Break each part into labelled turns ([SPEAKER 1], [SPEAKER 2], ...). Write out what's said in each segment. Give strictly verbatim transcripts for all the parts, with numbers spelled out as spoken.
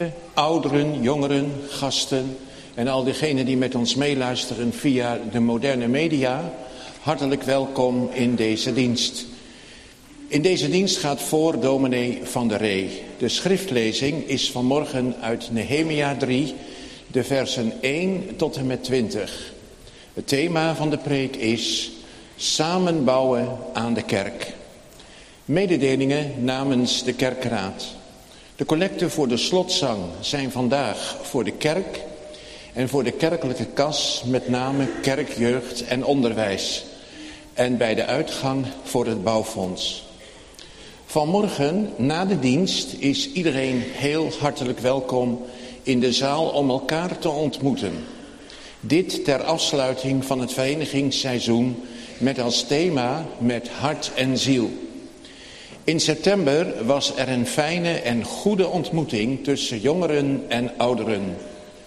[SPEAKER 1] Ouderen, jongeren, gasten en al diegenen die met ons meeluisteren via de moderne media, hartelijk welkom in deze dienst. In deze dienst gaat voor dominee Van der Ree. De schriftlezing is vanmorgen uit Nehemia drie, de versen één tot en met twintig. Het thema van de preek is samenbouwen aan de kerk. Mededelingen namens de kerkraad. De collecten voor de slotzang zijn vandaag voor de kerk en voor de kerkelijke kas, met name kerk, jeugd en onderwijs. En bij de uitgang voor het bouwfonds. Vanmorgen na de dienst is iedereen heel hartelijk welkom in de zaal om elkaar te ontmoeten. Dit ter afsluiting van het verenigingsseizoen met als thema met hart en ziel. In september was er een fijne en goede ontmoeting tussen jongeren en ouderen.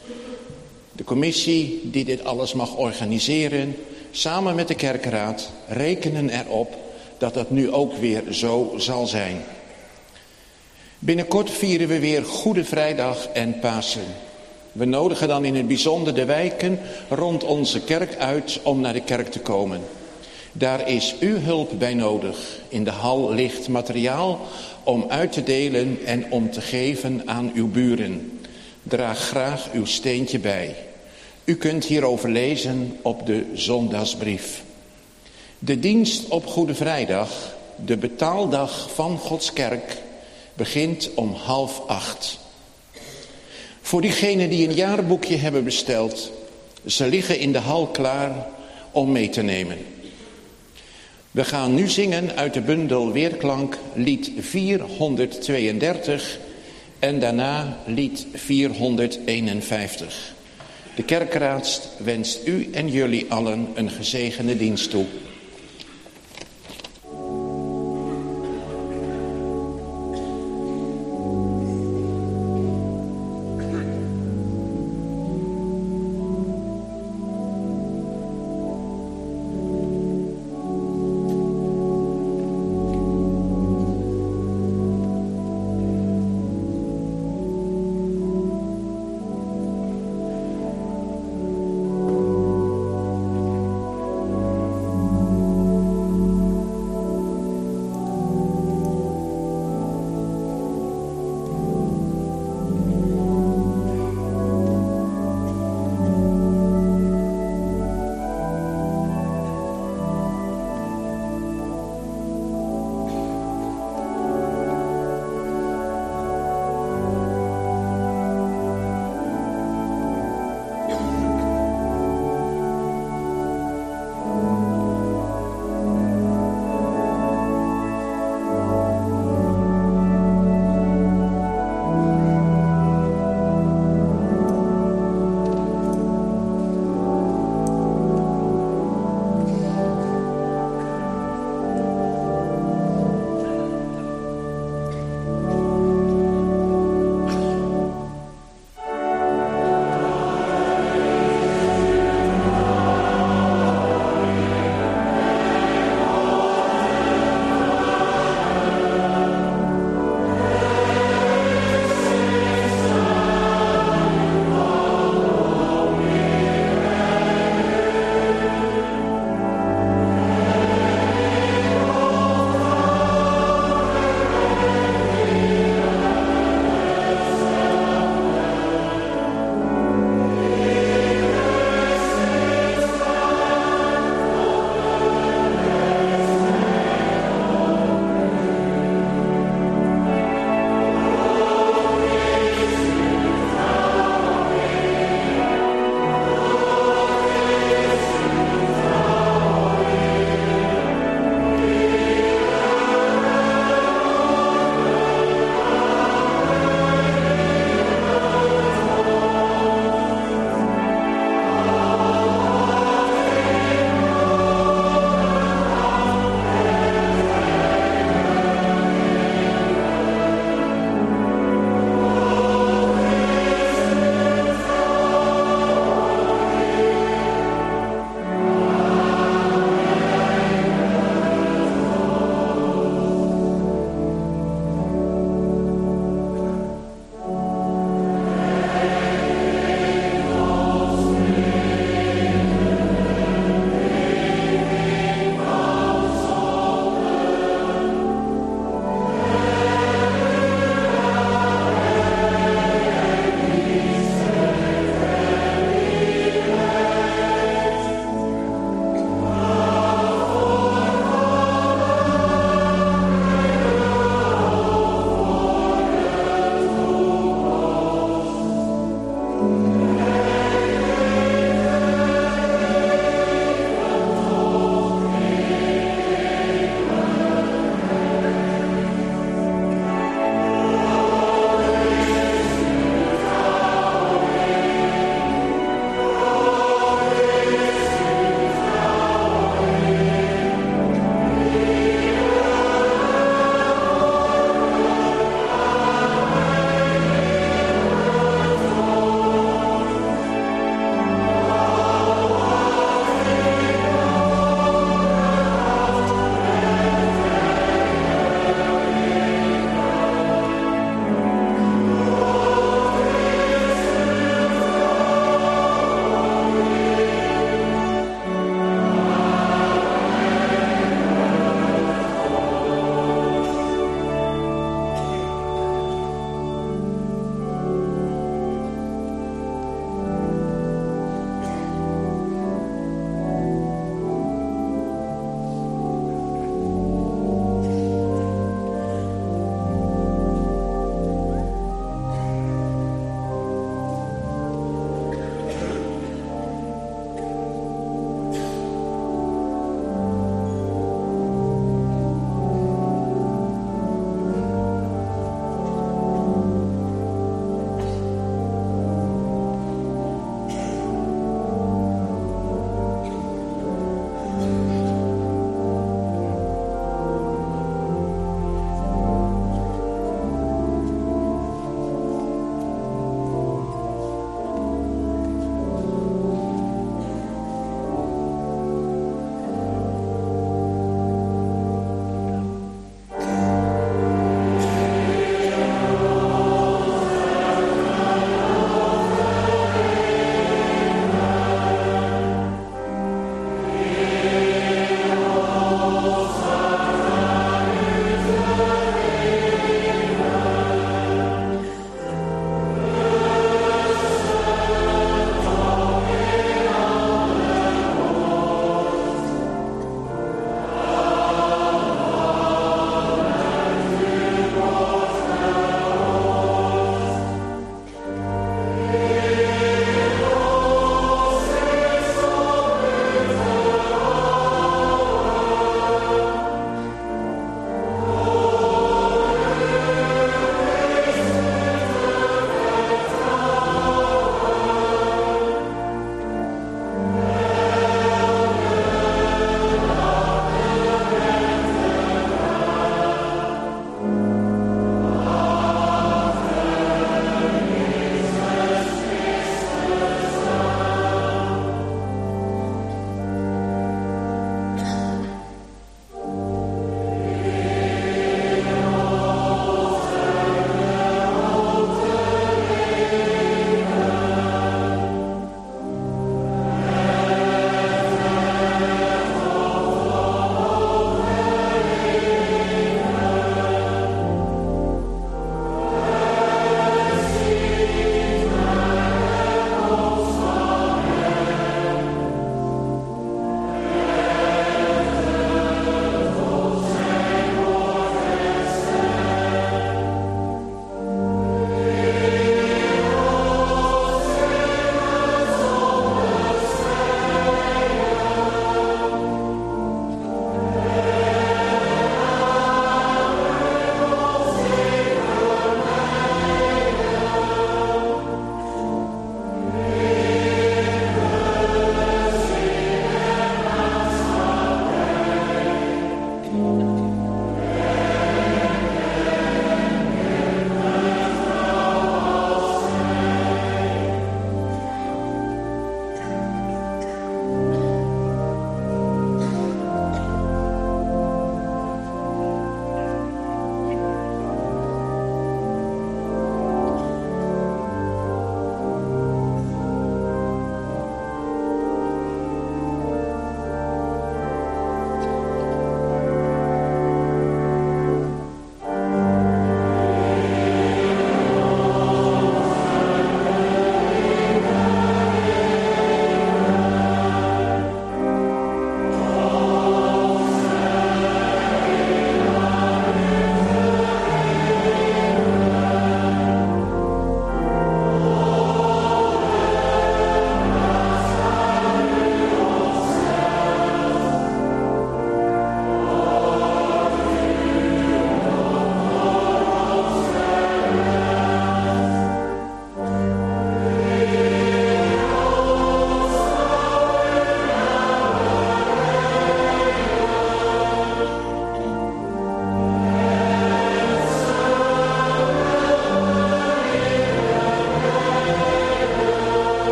[SPEAKER 1] De commissie die dit alles mag organiseren, samen met de kerkraad, rekenen erop dat dat nu ook weer zo zal zijn. Binnenkort vieren we weer Goede Vrijdag en Pasen. We nodigen dan in het bijzonder de wijken rond onze kerk uit om naar de kerk te komen. Daar is uw hulp bij nodig. In de hal ligt materiaal om uit te delen en om te geven aan uw buren. Draag graag uw steentje bij. U kunt hierover lezen op de zondagsbrief. De dienst op Goede Vrijdag, de betaaldag van Gods kerk, begint om half acht. Voor diegenen die een jaarboekje hebben besteld, ze liggen in de hal klaar om mee te nemen. We gaan nu zingen uit de bundel Weerklank lied vierhonderdtweeëndertig en daarna lied vierhonderdeenenvijftig. De kerkraad wenst u en jullie allen een gezegende dienst toe.
[SPEAKER 2] Thank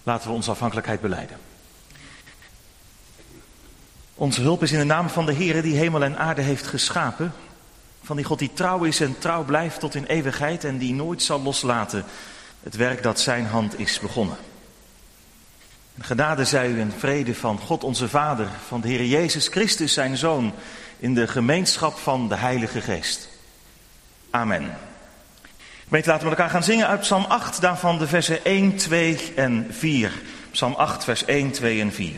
[SPEAKER 2] Laten we onze afhankelijkheid belijden. Onze hulp is in de naam van de Heere die hemel en aarde heeft geschapen. Van die God die trouw is en trouw blijft tot in eeuwigheid en die nooit zal loslaten het werk dat zijn hand is begonnen. Genade zij u en vrede van God onze Vader, van de Heer Jezus Christus zijn Zoon, in de gemeenschap van de Heilige Geest. Amen. Gemeente, laten we met elkaar gaan zingen uit Psalm acht, daarvan de versen één, twee en vier. Psalm acht, vers één, twee en vier.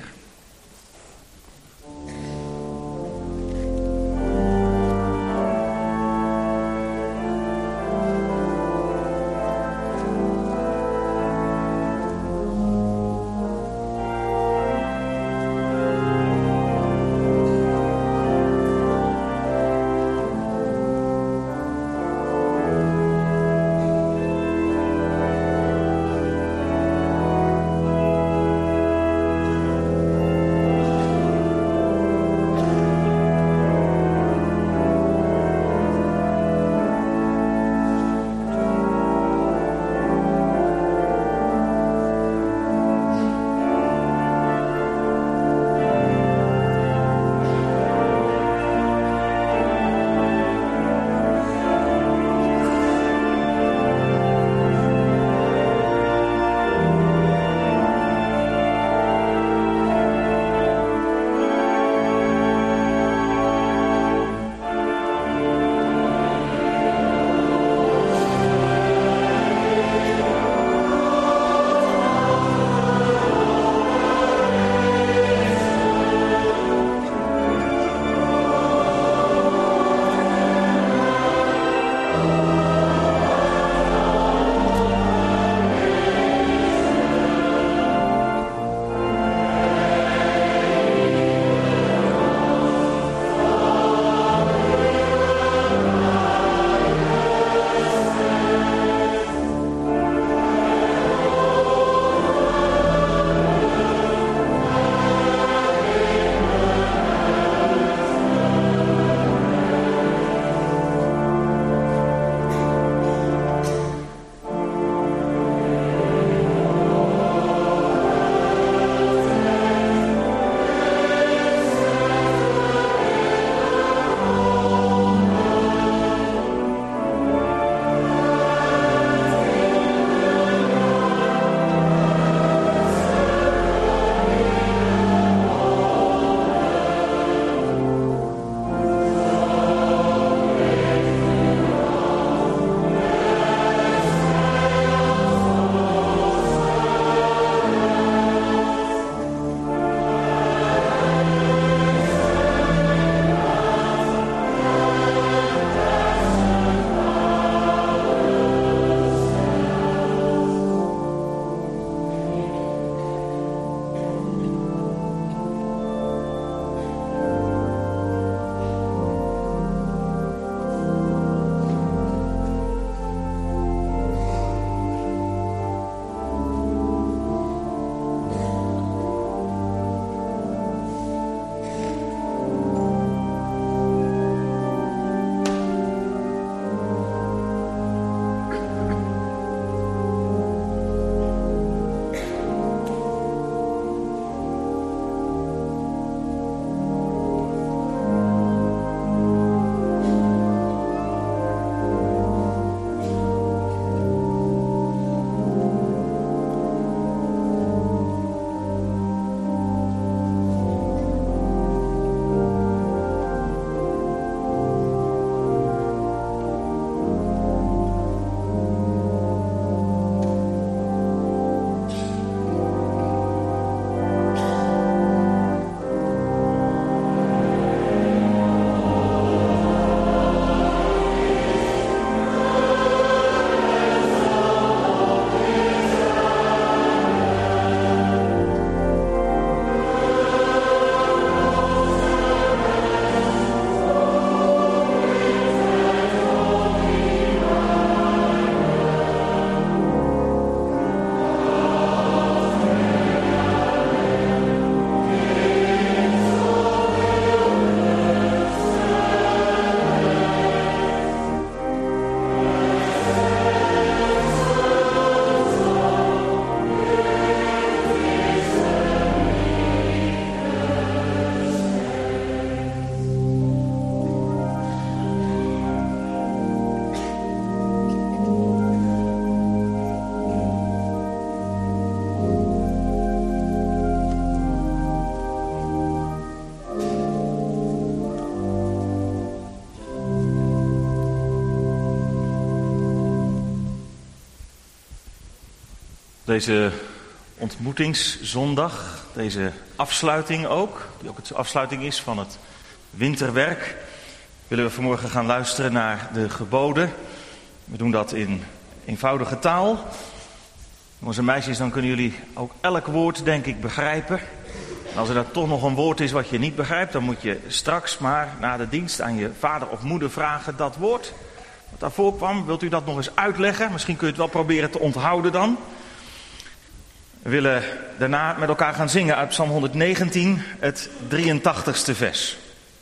[SPEAKER 2] Deze ontmoetingszondag, deze afsluiting ook, die ook de afsluiting is van het winterwerk, willen we vanmorgen gaan luisteren naar de geboden. We doen dat in eenvoudige taal. Jongens en meisjes, dan kunnen jullie ook elk woord, denk ik, begrijpen. En als er dan toch nog een woord is wat je niet begrijpt, dan moet je straks maar na de dienst aan je vader of moeder vragen dat woord wat daarvoor kwam. Wilt u dat nog eens uitleggen? Misschien kun je het wel proberen te onthouden dan. We willen daarna met elkaar gaan zingen uit Psalm honderdnegentien, het drieëntachtigste vers.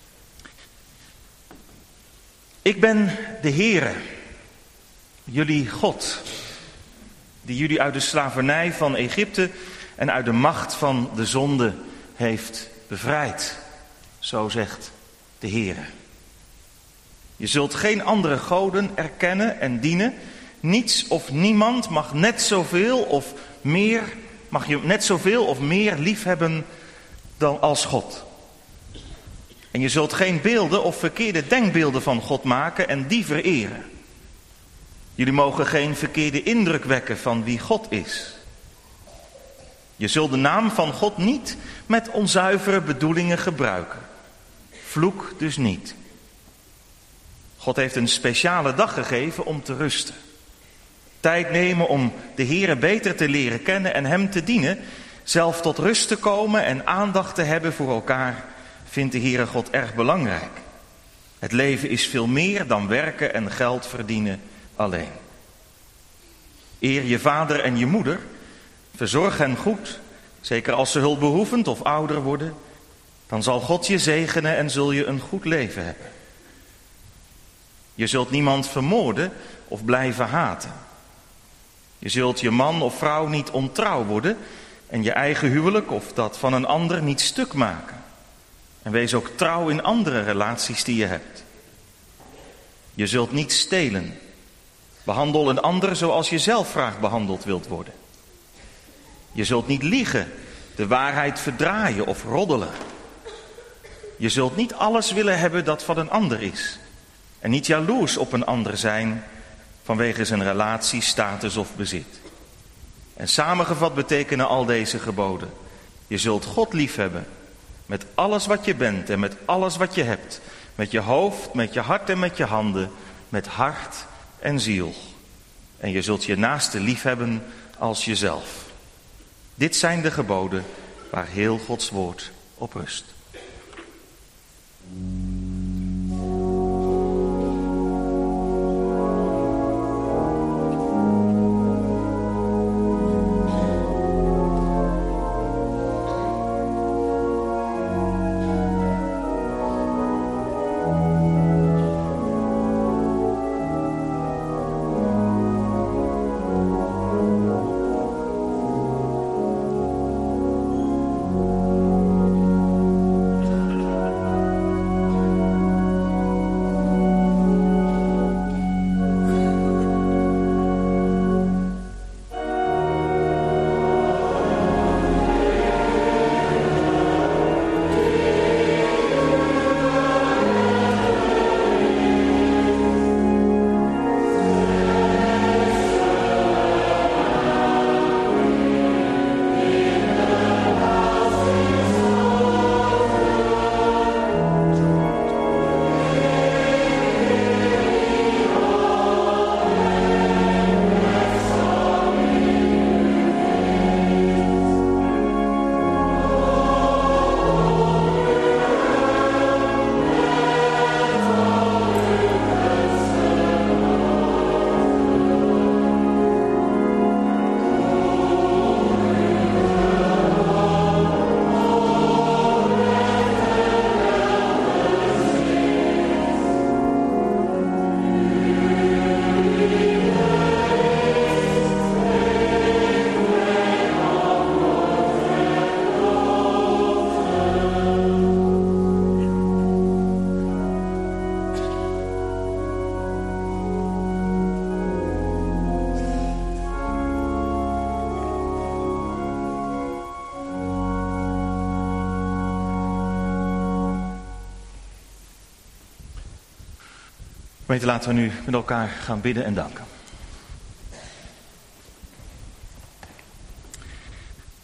[SPEAKER 2] Ik ben de Heere, jullie God, die jullie uit de slavernij van Egypte en uit de macht van de zonde heeft bevrijd. Zo zegt de Heere. Je zult geen andere goden erkennen en dienen. Niets of niemand mag net zoveel of meer, mag je net zoveel of meer liefhebben dan als God. En je zult geen beelden of verkeerde denkbeelden van God maken en die vereren. Jullie mogen geen verkeerde indruk wekken van wie God is. Je zult de naam van God niet met onzuivere bedoelingen gebruiken. Vloek dus niet. God heeft een speciale dag gegeven om te rusten. Tijd nemen om de Heere beter te leren kennen en hem te dienen. Zelf tot rust te komen en aandacht te hebben voor elkaar vindt de Heere God erg belangrijk. Het leven is veel meer dan werken en geld verdienen alleen. Eer je vader en je moeder. Verzorg hen goed, zeker als ze hulpbehoevend of ouder worden. Dan zal God je zegenen en zul je een goed leven hebben. Je zult niemand vermoorden of blijven haten. Je zult je man of vrouw niet ontrouw worden en je eigen huwelijk of dat van een ander niet stuk maken. En wees ook trouw in andere relaties die je hebt. Je zult niet stelen. Behandel een ander zoals je zelf graag behandeld wilt worden. Je zult niet liegen, de waarheid verdraaien of roddelen. Je zult niet alles willen hebben dat van een ander is. En niet jaloers op een ander zijn vanwege zijn relatie, status of bezit. En samengevat betekenen al deze geboden. Je zult God liefhebben met alles wat je bent en met alles wat je hebt. Met je hoofd, met je hart en met je handen, met hart en ziel. En je zult je naaste liefhebben als jezelf. Dit zijn de geboden waar heel Gods woord op rust. Gemeente, laten we nu met elkaar gaan bidden en danken.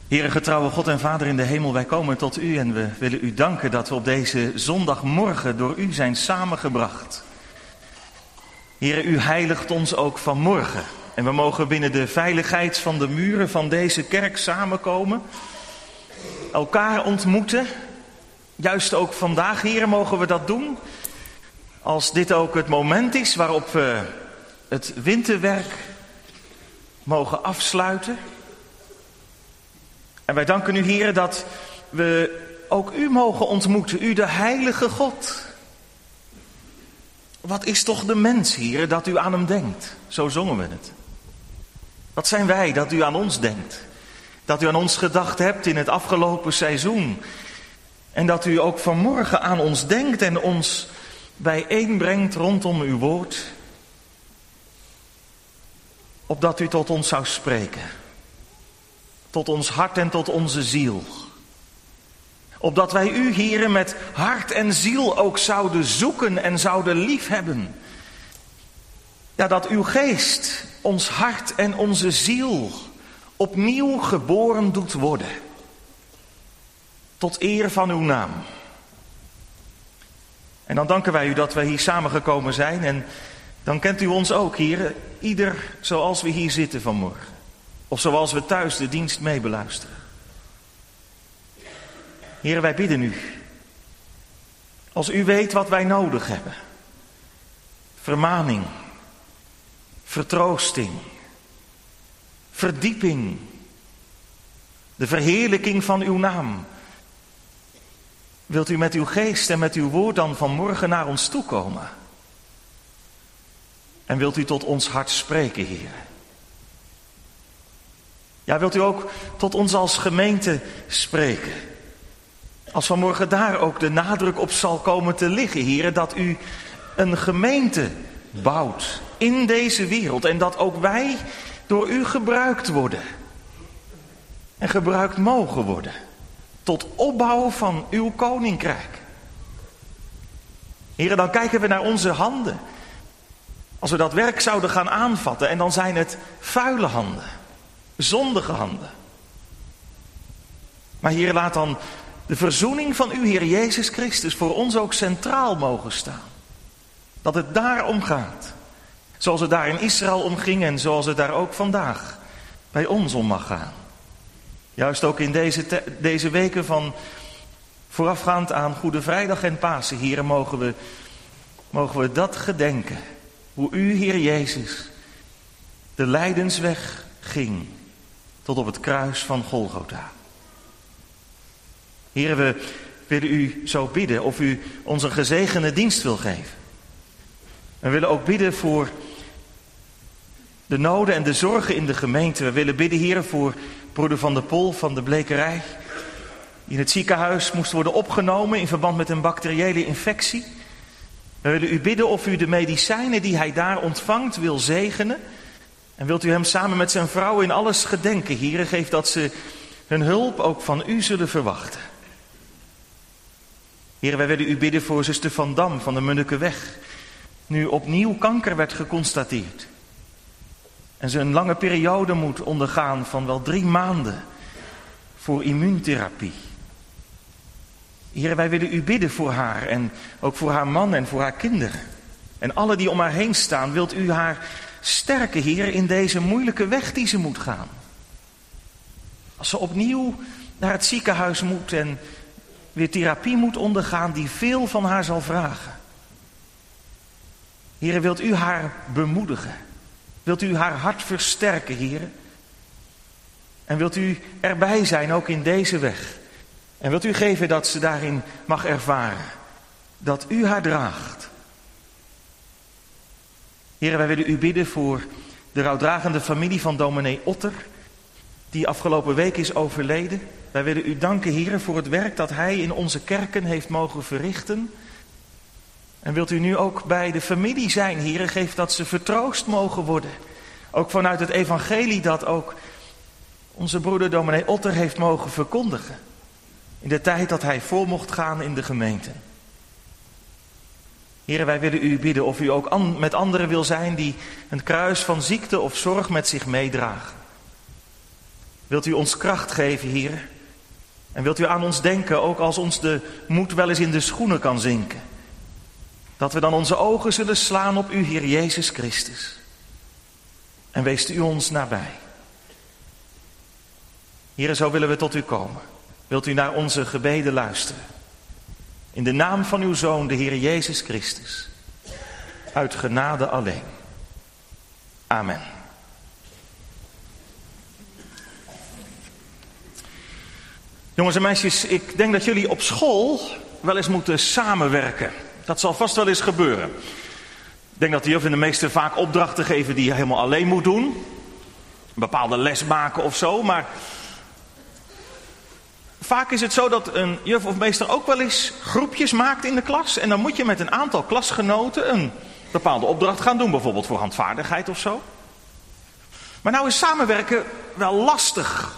[SPEAKER 2] Heere, getrouwe God en Vader in de hemel, wij komen tot u en we willen u danken dat we op deze zondagmorgen door u zijn samengebracht. Heere, u heiligt ons ook vanmorgen en we mogen binnen de veiligheid van de muren van deze kerk samenkomen, elkaar ontmoeten. Juist ook vandaag, Heere, mogen we dat doen, als dit ook het moment is waarop we het winterwerk mogen afsluiten. En wij danken u, Heere, dat we ook u mogen ontmoeten, u de heilige God. Wat is toch de mens, Heere, dat u aan hem denkt? Zo zongen we het. Wat zijn wij dat u aan ons denkt? Dat u aan ons gedacht hebt in het afgelopen seizoen. En dat u ook vanmorgen aan ons denkt en ons bijeenbrengt rondom uw woord. Opdat u tot ons zou spreken. Tot ons hart en tot onze ziel. Opdat wij u, Heere, met hart en ziel ook zouden zoeken en zouden liefhebben. Ja, dat uw geest ons hart en onze ziel opnieuw geboren doet worden. Tot eer van uw naam. En dan danken wij u dat wij hier samengekomen zijn. En dan kent u ons ook, Heere, ieder zoals we hier zitten vanmorgen. Of zoals we thuis de dienst meebeluisteren. Heere, wij bidden u. Als u weet wat wij nodig hebben. Vermaning. Vertroosting. Verdieping. De verheerlijking van uw naam. Wilt u met uw geest en met uw woord dan vanmorgen naar ons toekomen? En wilt u tot ons hart spreken, Heer? Ja, wilt u ook tot ons als gemeente spreken? Als vanmorgen daar ook de nadruk op zal komen te liggen, Heer, dat u een gemeente bouwt in deze wereld. En dat ook wij door u gebruikt worden. En gebruikt mogen worden. Tot opbouw van uw koninkrijk. Heer, dan kijken we naar onze handen. Als we dat werk zouden gaan aanvatten, en dan zijn het vuile handen. Zondige handen. Maar Heer, laat dan de verzoening van uw Heer Jezus Christus voor ons ook centraal mogen staan. Dat het daarom gaat. Zoals het daar in Israël om ging en zoals het daar ook vandaag bij ons om mag gaan. Juist ook in deze, te, deze weken van voorafgaand aan Goede Vrijdag en Pasen, Heer, mogen we, mogen we dat gedenken. Hoe u, Heer Jezus, de lijdensweg ging tot op het kruis van Golgotha. Heer, we willen u zo bidden of u ons een gezegende dienst wil geven. We willen ook bidden voor de noden en de zorgen in de gemeente. We willen bidden, Heer, voor broeder Van der Pol van de Blekerij. Die in het ziekenhuis moest worden opgenomen in verband met een bacteriële infectie. We willen u bidden of u de medicijnen die hij daar ontvangt wil zegenen. En wilt u hem samen met zijn vrouw in alles gedenken, Heer. Geef dat ze hun hulp ook van u zullen verwachten. Heer, wij willen u bidden voor zuster Van Dam van de Munnikenweg. Nu opnieuw kanker werd geconstateerd. En ze een lange periode moet ondergaan van wel drie maanden voor immuuntherapie. Heer, wij willen u bidden voor haar en ook voor haar man en voor haar kinderen. En alle die om haar heen staan, wilt u haar sterken, Heer, in deze moeilijke weg die ze moet gaan. Als ze opnieuw naar het ziekenhuis moet en weer therapie moet ondergaan die veel van haar zal vragen. Heer, wilt u haar bemoedigen? Wilt u haar hart versterken, Heer? En wilt u erbij zijn, ook in deze weg? En wilt u geven dat ze daarin mag ervaren dat u haar draagt? Heer, wij willen u bidden voor de rouwdragende familie van dominee Otter, die afgelopen week is overleden. Wij willen u danken, Heer, voor het werk dat hij in onze kerken heeft mogen verrichten. En wilt u nu ook bij de familie zijn, Heer, geef dat ze vertroost mogen worden. Ook vanuit het evangelie dat ook onze broeder dominee Otter heeft mogen verkondigen. In de tijd dat hij voor mocht gaan in de gemeente. Heer, wij willen u bidden of u ook an, met anderen wil zijn die een kruis van ziekte of zorg met zich meedragen. Wilt u ons kracht geven, Heer? En wilt u aan ons denken, ook als ons de moed wel eens in de schoenen kan zinken. Dat we dan onze ogen zullen slaan op u, Heer Jezus Christus. En weest u ons nabij. Heer, zo willen we tot u komen. Wilt u naar onze gebeden luisteren? In de naam van uw Zoon, de Heer Jezus Christus. Uit genade alleen. Amen. Jongens en meisjes, ik denk dat jullie op school wel eens moeten samenwerken. Dat zal vast wel eens gebeuren. Ik denk dat de juf en de meester vaak opdrachten geven die je helemaal alleen moet doen. Een bepaalde les maken of zo, maar vaak is het zo dat een juf of meester ook wel eens groepjes maakt in de klas. En dan moet je met een aantal klasgenoten een bepaalde opdracht gaan doen, bijvoorbeeld voor handvaardigheid of zo. Maar nou is samenwerken wel lastig.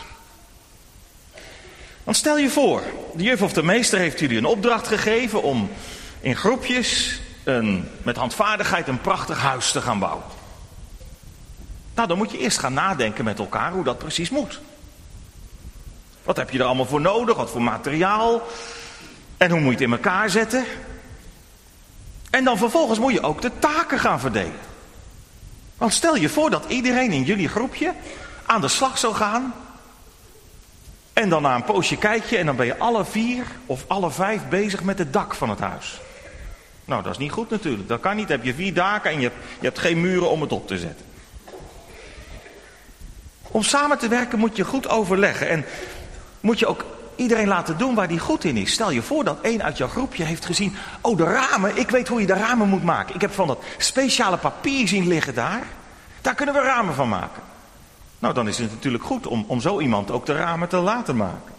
[SPEAKER 2] Want stel je voor, de juf of de meester heeft jullie een opdracht gegeven om in groepjes een, met handvaardigheid een prachtig huis te gaan bouwen. Nou, dan moet je eerst gaan nadenken met elkaar hoe dat precies moet. Wat heb je er allemaal voor nodig? Wat voor materiaal? En hoe moet je het in elkaar zetten? En dan vervolgens moet je ook de taken gaan verdelen. Want stel je voor dat iedereen in jullie groepje aan de slag zou gaan. En dan na een poosje kijk je en dan ben je alle vier of alle vijf bezig met het dak van het huis. Nou, dat is niet goed natuurlijk. Dat kan niet. Dan heb je vier daken en je hebt, je hebt geen muren om het op te zetten. Om samen te werken moet je goed overleggen. En moet je ook iedereen laten doen waar die goed in is. Stel je voor dat één uit jouw groepje heeft gezien. Oh, de ramen. Ik weet hoe je de ramen moet maken. Ik heb van dat speciale papier zien liggen daar. Daar kunnen we ramen van maken. Nou, dan is het natuurlijk goed om, om zo iemand ook de ramen te laten maken.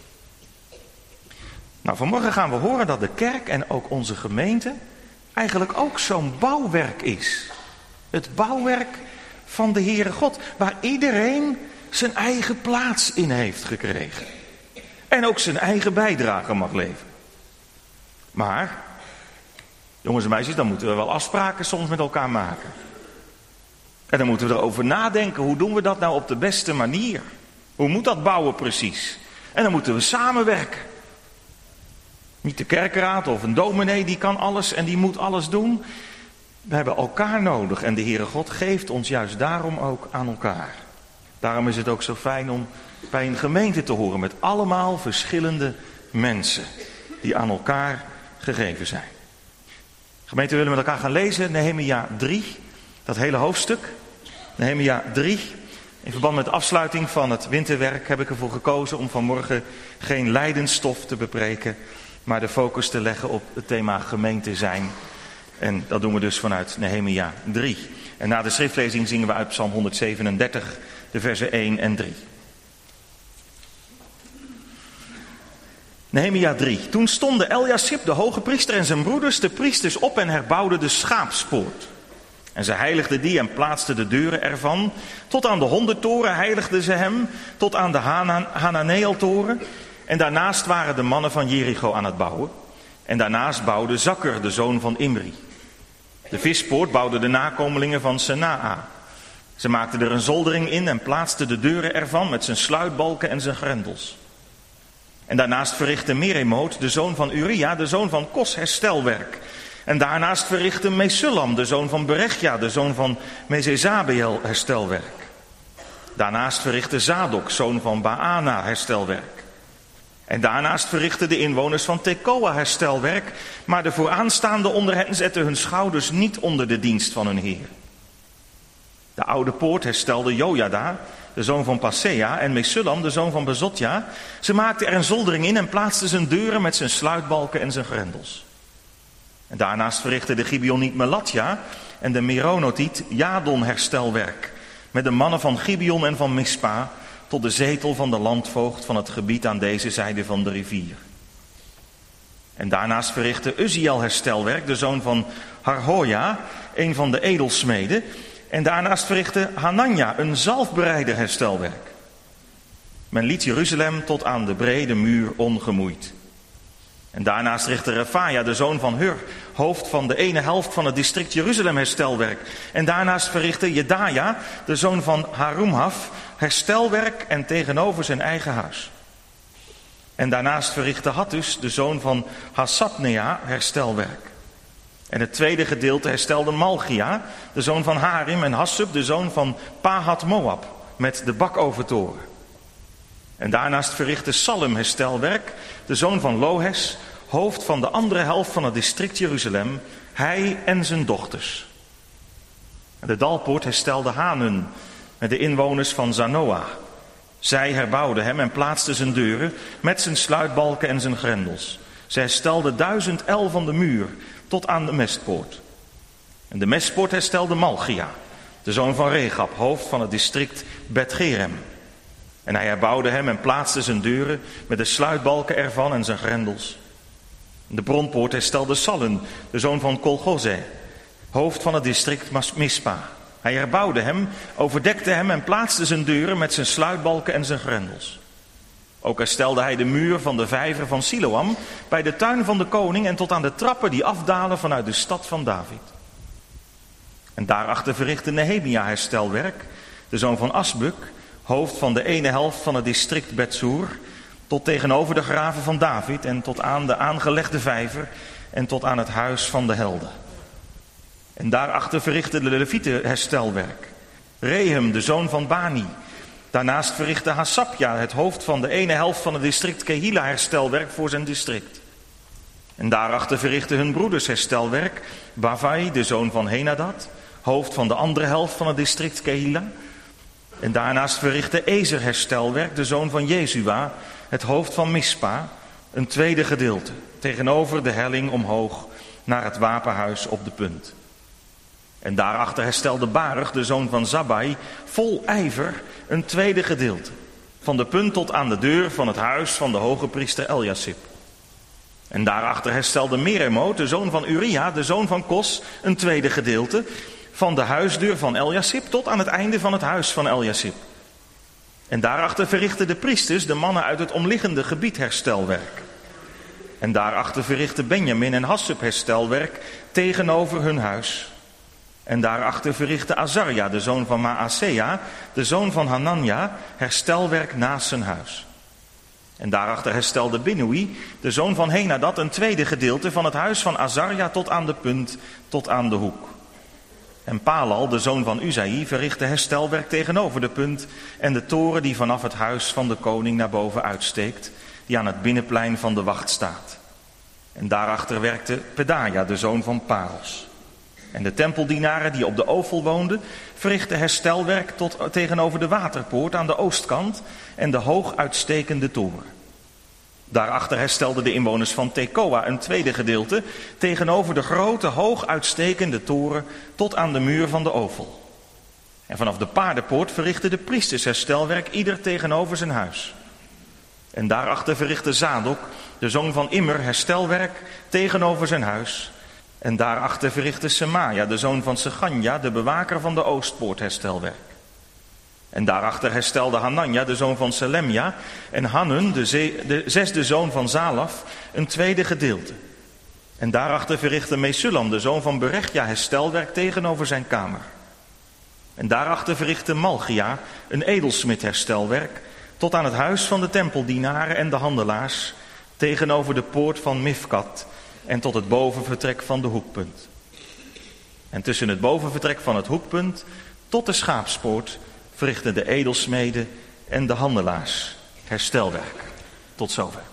[SPEAKER 2] Nou, vanmorgen gaan we horen dat de kerk en ook onze gemeente eigenlijk ook zo'n bouwwerk is. Het bouwwerk van de Heere God, waar iedereen zijn eigen plaats in heeft gekregen. En ook zijn eigen bijdrage mag leveren. Maar, jongens en meisjes, dan moeten we wel afspraken soms met elkaar maken. En dan moeten we erover nadenken, hoe doen we dat nou op de beste manier? Hoe moet dat bouwen precies? En dan moeten we samenwerken. Niet de kerkraad of een dominee, die kan alles en die moet alles doen. We hebben elkaar nodig en de Heere God geeft ons juist daarom ook aan elkaar. Daarom is het ook zo fijn om bij een gemeente te horen met allemaal verschillende mensen die aan elkaar gegeven zijn. Gemeente, we willen met elkaar gaan lezen Nehemia drie, dat hele hoofdstuk. Nehemia drie, in verband met de afsluiting van het winterwerk heb ik ervoor gekozen om vanmorgen geen lijdensstof te bepreken, maar de focus te leggen op het thema gemeente zijn. En dat doen we dus vanuit Nehemia drie. En na de schriftlezing zingen we uit Psalm honderdzevenendertig, de versen één en drie. Nehemia drie. Toen stonden Eliasib, de hoge priester, en zijn broeders, de priesters, op en herbouwden de schaapspoort. En ze heiligden die en plaatsten de deuren ervan. Tot aan de hondentoren heiligden ze hem, tot aan de Hanan- Hananeeltoren. En daarnaast waren de mannen van Jericho aan het bouwen. En daarnaast bouwde Zakker, de zoon van Imri. De vispoort bouwden de nakomelingen van Senaa. Ze maakten er een zoldering in en plaatsten de deuren ervan met zijn sluitbalken en zijn grendels. En daarnaast verrichtte Meremoot, de zoon van Uria, de zoon van Kos, herstelwerk. En daarnaast verrichtte Mesullam, de zoon van Berechja, de zoon van Mezezabeel, herstelwerk. Daarnaast verrichtte Zadok, zoon van Baana, herstelwerk. En daarnaast verrichtten de inwoners van Tekoa herstelwerk, maar de vooraanstaande onder hen zetten hun schouders niet onder de dienst van hun heer. De oude poort herstelde Jojada, de zoon van Pasea, en Mesullam, de zoon van Bezotja. Ze maakten er een zoldering in en plaatsten zijn deuren met zijn sluitbalken en zijn grendels. En daarnaast verrichtte de Gibeoniet Melatja en de Meronotiet Jadon herstelwerk, met de mannen van Gibeon en van Mispa, tot de zetel van de landvoogd van het gebied aan deze zijde van de rivier. En daarnaast verrichtte Uziel herstelwerk, de zoon van Harhoja, een van de edelsmeden. En daarnaast verrichtte Hananja een zalfbereider herstelwerk. Men liet Jeruzalem tot aan de brede muur ongemoeid. En daarnaast richtte Refaja, de zoon van Hur, hoofd van de ene helft van het district Jeruzalem, herstelwerk. En daarnaast verrichtte Jedaja, de zoon van Harumhaf, herstelwerk en tegenover zijn eigen huis. En daarnaast verrichtte Hattus, de zoon van Hasabnea, herstelwerk. En het tweede gedeelte herstelde Malchia, de zoon van Harim, en Hassub, de zoon van Pahat Moab, met de bakoventoren. En daarnaast verrichtte Salem herstelwerk, de zoon van Lohes, hoofd van de andere helft van het district Jeruzalem, hij en zijn dochters. En de Dalpoort herstelde Hanun, met de inwoners van Zanoa. Zij herbouwden hem en plaatsten zijn deuren met zijn sluitbalken en zijn grendels. Zij herstelden duizend el van de muur tot aan de mestpoort. En de mestpoort herstelde Malchia, de zoon van Regab, hoofd van het district Bet-Gerem. En hij herbouwde hem en plaatste zijn deuren met de sluitbalken ervan en zijn grendels. De bronpoort herstelde Salun, de zoon van Kolgoze, hoofd van het district Mispa. Hij herbouwde hem, overdekte hem en plaatste zijn deuren met zijn sluitbalken en zijn grendels. Ook herstelde hij de muur van de vijver van Siloam bij de tuin van de koning en tot aan de trappen die afdalen vanuit de stad van David. En daarachter verrichtte Nehemia herstelwerk, de zoon van Asbuk, hoofd van de ene helft van het district Betsur, tot tegenover de graven van David en tot aan de aangelegde vijver en tot aan het huis van de helden. En daarachter verrichtte de Levieten herstelwerk. Rehem, de zoon van Bani. Daarnaast verrichtte Hasabja, het hoofd van de ene helft van het district Kehila, herstelwerk voor zijn district. En daarachter verrichtten hun broeders herstelwerk. Bavai, de zoon van Henadad, hoofd van de andere helft van het district Kehila. En daarnaast verrichtte Ezer herstelwerk, de zoon van Jezua, het hoofd van Mispa, een tweede gedeelte, tegenover de helling omhoog naar het wapenhuis op de punt. En daarachter herstelde Baruch, de zoon van Zabbai, vol ijver een tweede gedeelte, van de punt tot aan de deur van het huis van de hoge priester Eliasib. En daarachter herstelde Meremot, de zoon van Uria, de zoon van Kos, een tweede gedeelte, van de huisdeur van Eliasib tot aan het einde van het huis van Eliasib. En daarachter verrichtten de priesters, de mannen uit het omliggende gebied, herstelwerk. En daarachter verrichtten Benjamin en Hassub herstelwerk tegenover hun huis. En daarachter verrichtte Azarja, de zoon van Maasea, de zoon van Hanania, herstelwerk naast zijn huis. En daarachter herstelde Binui, de zoon van Henadad, een tweede gedeelte van het huis van Azarja tot aan de punt, tot aan de hoek. En Palal, de zoon van Uzai, verrichtte herstelwerk tegenover de punt en de toren die vanaf het huis van de koning naar boven uitsteekt, die aan het binnenplein van de wacht staat. En daarachter werkte Pedaja, de zoon van Paros. En de tempeldienaren die op de Ofel woonden, verrichtten herstelwerk tot tegenover de waterpoort aan de oostkant en de hoog uitstekende toren. Daarachter herstelden de inwoners van Tekoa een tweede gedeelte tegenover de grote hoog uitstekende toren tot aan de muur van de Ofel. En vanaf de paardenpoort verrichtten de priesters herstelwerk ieder tegenover zijn huis. En daarachter verrichtte Zadok, de zoon van Immer, herstelwerk tegenover zijn huis. En daarachter verrichtte Semaja, de zoon van Seganja, de bewaker van de oostpoort, herstelwerk. En daarachter herstelde Hanania, de zoon van Selemja, en Hanun, de, ze- de zesde zoon van Zalaf, een tweede gedeelte. En daarachter verrichtte Mesulam, de zoon van Berechja, herstelwerk tegenover zijn kamer. En daarachter verrichtte Malchia, een edelsmid, herstelwerk, tot aan het huis van de tempeldienaren en de handelaars, tegenover de poort van Mifkat en tot het bovenvertrek van de hoekpunt. En tussen het bovenvertrek van het hoekpunt tot de schaapspoort verrichten de edelsmeden en de handelaars herstelwerk. Tot zover.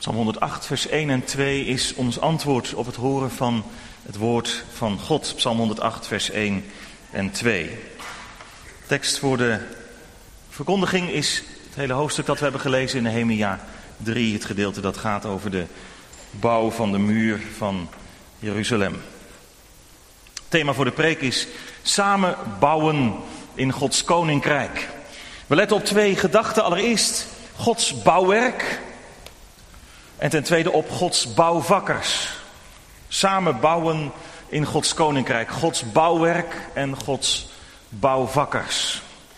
[SPEAKER 2] Psalm honderdacht, vers één en twee is ons antwoord op het horen van het woord van God. Psalm honderdacht, vers één en twee. Tekst voor de verkondiging is het hele hoofdstuk dat we hebben gelezen in Nehemia drie. Het gedeelte dat gaat over de bouw van de muur van Jeruzalem. Het thema voor de preek is samen bouwen in Gods koninkrijk. We letten op twee gedachten. Allereerst Gods bouwwerk. En ten tweede op Gods bouwvakkers. Samen bouwen in Gods koninkrijk. Gods bouwwerk en Gods bouwvakkers.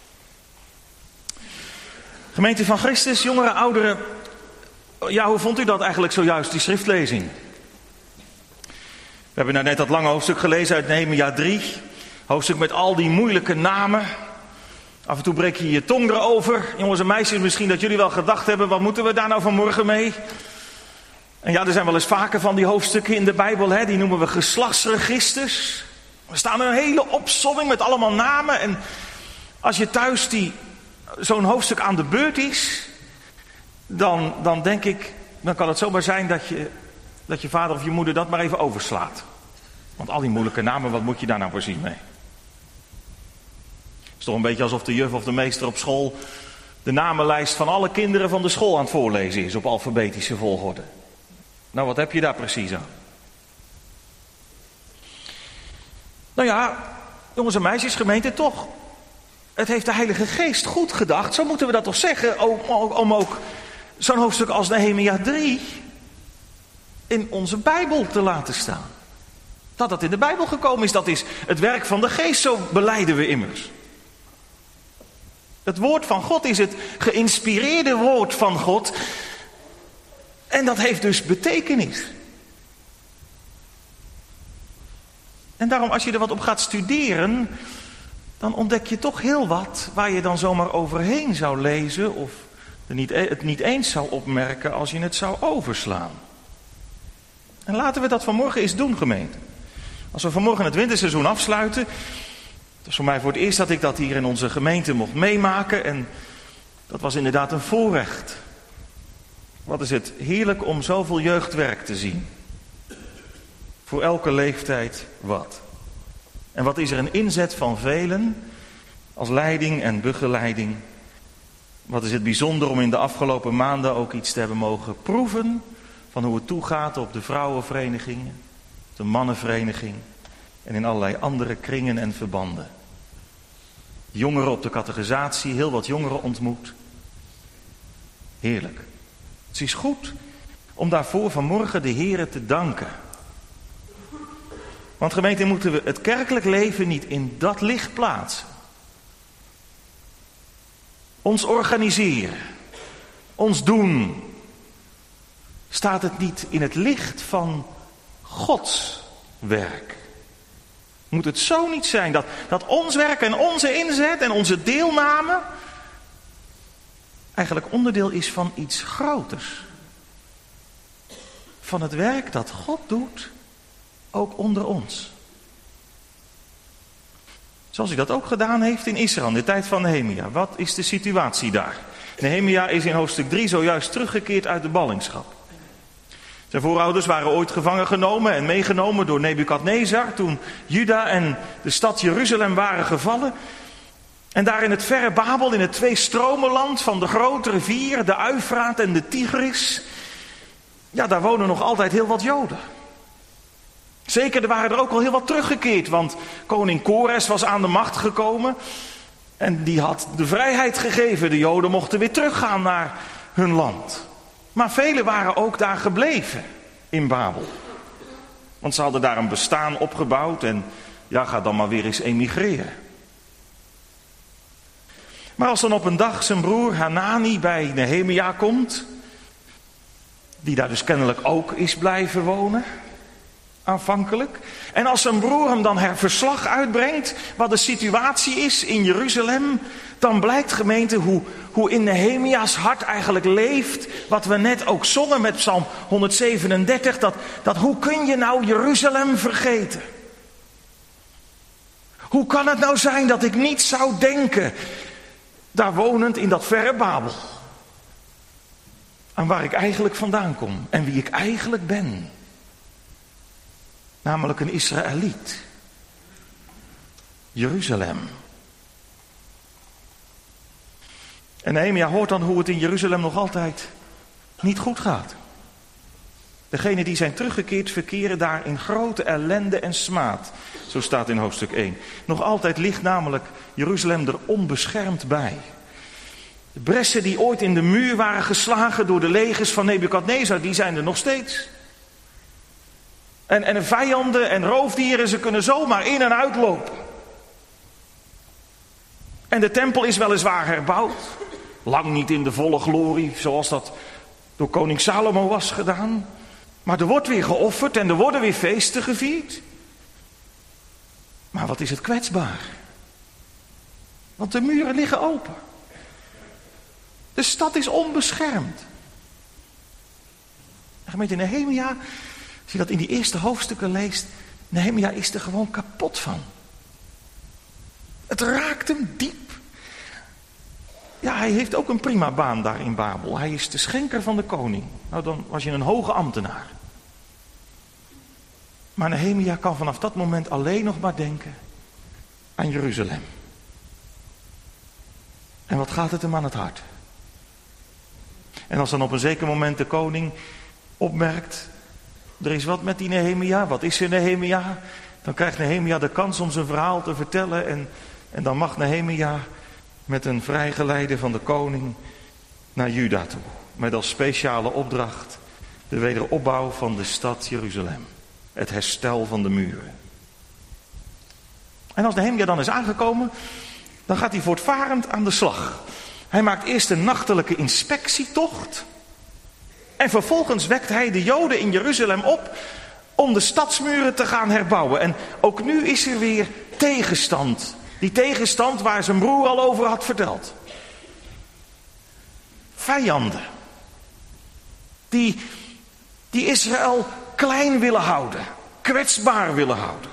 [SPEAKER 2] Gemeente van Christus, jongeren, ouderen. Ja, hoe vond u dat eigenlijk zojuist, die schriftlezing? We hebben nou net dat lange hoofdstuk gelezen uit Nehemia drie. Hoofdstuk met al die moeilijke namen. Af en toe breek je je tong erover. Jongens en meisjes, misschien dat jullie wel gedacht hebben, wat moeten we daar nou vanmorgen mee? En ja, er zijn wel eens vaker van die hoofdstukken in de Bijbel, hè? Die noemen we geslachtsregisters. Er staan een hele opsomming met allemaal namen. En als je thuis die, zo'n hoofdstuk aan de beurt is, dan, dan denk ik, dan kan het zomaar zijn dat je, dat je vader of je moeder dat maar even overslaat. Want al die moeilijke namen, wat moet je daar nou precies mee? Het is toch een beetje alsof de juf of de meester op school de namenlijst van alle kinderen van de school aan het voorlezen is op alfabetische volgorde. Nou, wat heb je daar precies aan? Nou ja, jongens en meisjes, gemeente, toch. Het heeft de Heilige Geest goed gedacht, zo moeten we dat toch zeggen, om, om ook zo'n hoofdstuk als Nehemia drie in onze Bijbel te laten staan. Dat dat in de Bijbel gekomen is, dat is het werk van de Geest, zo belijden we immers. Het woord van God is het geïnspireerde woord van God. En dat heeft dus betekenis. En daarom, als je er wat op gaat studeren, dan ontdek je toch heel wat waar je dan zomaar overheen zou lezen of het niet eens zou opmerken als je het zou overslaan. En laten we dat vanmorgen eens doen, gemeente. Als we vanmorgen het winterseizoen afsluiten, het is voor mij voor het eerst dat ik dat hier in onze gemeente mocht meemaken en dat was inderdaad een voorrecht. Wat is het heerlijk om zoveel jeugdwerk te zien. Voor elke leeftijd wat. En wat is er een inzet van velen als leiding en begeleiding. Wat is het bijzonder om in de afgelopen maanden ook iets te hebben mogen proeven van hoe het toegaat op de vrouwenverenigingen, de mannenvereniging en in allerlei andere kringen en verbanden. Jongeren op de catechisatie, heel wat jongeren ontmoet. Heerlijk. Het is goed om daarvoor vanmorgen de Here te danken. Want gemeente, moeten we het kerkelijk leven niet in dat licht plaatsen. Ons organiseren, ons doen, staat het niet in het licht van Gods werk. Moet het zo niet zijn dat, dat ons werk en onze inzet en onze deelname eigenlijk onderdeel is van iets groters. Van het werk dat God doet, ook onder ons. Zoals hij dat ook gedaan heeft in Israël, in de tijd van Nehemia. Wat is de situatie daar? Nehemia is in hoofdstuk drie zojuist teruggekeerd uit de ballingschap. Zijn voorouders waren ooit gevangen genomen en meegenomen door Nebukadnezar toen Juda en de stad Jeruzalem waren gevallen. En daar in het verre Babel, in het tweestromenland van de grote rivier, de Uifraat en de Tigris, ja, daar wonen nog altijd heel wat Joden. Zeker, er waren er ook al heel wat teruggekeerd, want koning Kores was aan de macht gekomen en die had de vrijheid gegeven. De Joden mochten weer teruggaan naar hun land. Maar velen waren ook daar gebleven in Babel. Want ze hadden daar een bestaan opgebouwd en ja, ga dan maar weer eens emigreren. Maar als dan op een dag zijn broer Hanani bij Nehemia komt, die daar dus kennelijk ook is blijven wonen, aanvankelijk. En als zijn broer hem dan her verslag uitbrengt wat de situatie is in Jeruzalem, dan blijkt, gemeente, hoe, hoe in Nehemia's hart eigenlijk leeft, wat we net ook zongen met Psalm honderdzevenendertig, dat, dat hoe kun je nou Jeruzalem vergeten? Hoe kan het nou zijn dat ik niet zou denken, daar wonend in dat verre Babel, aan waar ik eigenlijk vandaan kom en wie ik eigenlijk ben. Namelijk een Israëliet. Jeruzalem. En Nehemia hoort dan hoe het in Jeruzalem nog altijd niet goed gaat. Degenen die zijn teruggekeerd verkeren daar in grote ellende en smaad. Zo staat in hoofdstuk één. Nog altijd ligt namelijk Jeruzalem er onbeschermd bij. De bressen die ooit in de muur waren geslagen door de legers van Nebukadnezar, die zijn er nog steeds. En, en vijanden en roofdieren, ze kunnen zomaar in en uitlopen. En de tempel is weliswaar herbouwd. Lang niet in de volle glorie, zoals dat door koning Salomo was gedaan. Maar er wordt weer geofferd en er worden weer feesten gevierd. Maar wat is het kwetsbaar? Want de muren liggen open. De stad is onbeschermd. De gemeente Nehemia, als je dat in die eerste hoofdstukken leest, Nehemia is er gewoon kapot van. Het raakt hem diep. Ja, hij heeft ook een prima baan daar in Babel. Hij is de schenker van de koning. Nou, dan was je een hoge ambtenaar. Maar Nehemia kan vanaf dat moment alleen nog maar denken aan Jeruzalem. En wat gaat het hem aan het hart? En als dan op een zeker moment de koning opmerkt, er is wat met die Nehemia, wat is er Nehemia? Dan krijgt Nehemia de kans om zijn verhaal te vertellen en, en dan mag Nehemia met een vrijgeleide van de koning naar Juda toe. Met als speciale opdracht de wederopbouw van de stad Jeruzalem. Het herstel van de muren. En als Nehemia dan is aangekomen, dan gaat hij voortvarend aan de slag. Hij maakt eerst een nachtelijke inspectietocht. En vervolgens wekt hij de Joden in Jeruzalem op om de stadsmuren te gaan herbouwen. En ook nu is er weer tegenstand. Die tegenstand waar zijn broer al over had verteld. Vijanden. Die, die Israël klein willen houden. Kwetsbaar willen houden.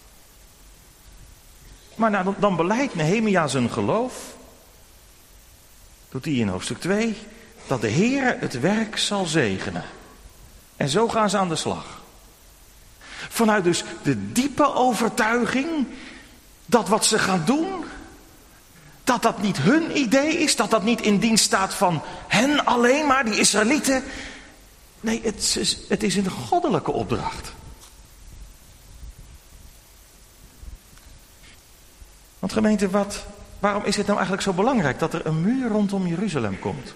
[SPEAKER 2] Maar nou, dan beleidt Nehemia zijn geloof. Doet hij in hoofdstuk twee. Dat de Heere het werk zal zegenen. En zo gaan ze aan de slag. Vanuit dus de diepe overtuiging dat wat ze gaan doen, dat dat niet hun idee is, dat dat niet in dienst staat van hen alleen maar, die Israëlieten. Nee, het is, het is een goddelijke opdracht. Want gemeente, wat, waarom is het nou eigenlijk zo belangrijk dat er een muur rondom Jeruzalem komt?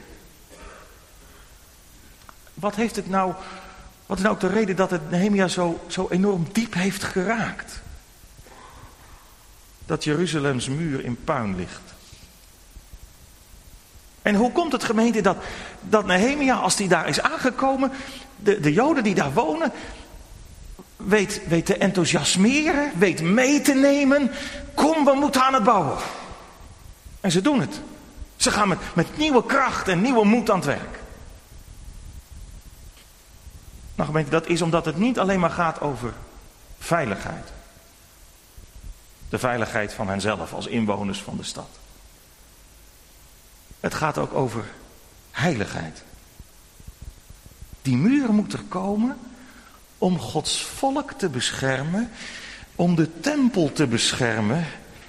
[SPEAKER 2] Wat heeft het nou, wat is nou ook de reden dat het Nehemia zo, zo enorm diep heeft geraakt? Dat Jeruzalems muur in puin ligt. En hoe komt het, gemeente, dat, dat Nehemia, als hij daar is aangekomen, de, de Joden die daar wonen, weet, weet te enthousiasmeren, weet mee te nemen. Kom, we moeten aan het bouwen. En ze doen het. Ze gaan met, met nieuwe kracht en nieuwe moed aan het werk. Nou gemeente, dat is omdat het niet alleen maar gaat over veiligheid. De veiligheid van henzelf als inwoners van de stad. Het gaat ook over heiligheid. Die muur moet er komen om Gods volk te beschermen, om de tempel te beschermen.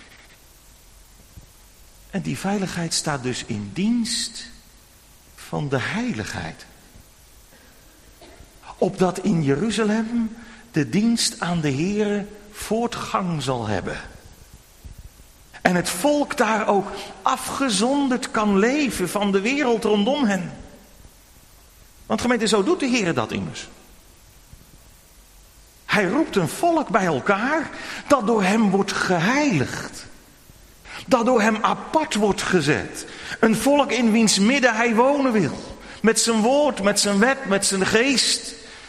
[SPEAKER 2] En die veiligheid staat dus in dienst van de heiligheid. Opdat in Jeruzalem de dienst aan de Heere voortgang zal hebben. En het volk daar ook afgezonderd kan leven van de wereld rondom hen. Want gemeente, zo doet de Heere dat immers. Hij roept een volk bij elkaar dat door hem wordt geheiligd. Dat door hem apart wordt gezet. Een volk in wiens midden hij wonen wil. Met zijn woord, met zijn wet, met zijn geest.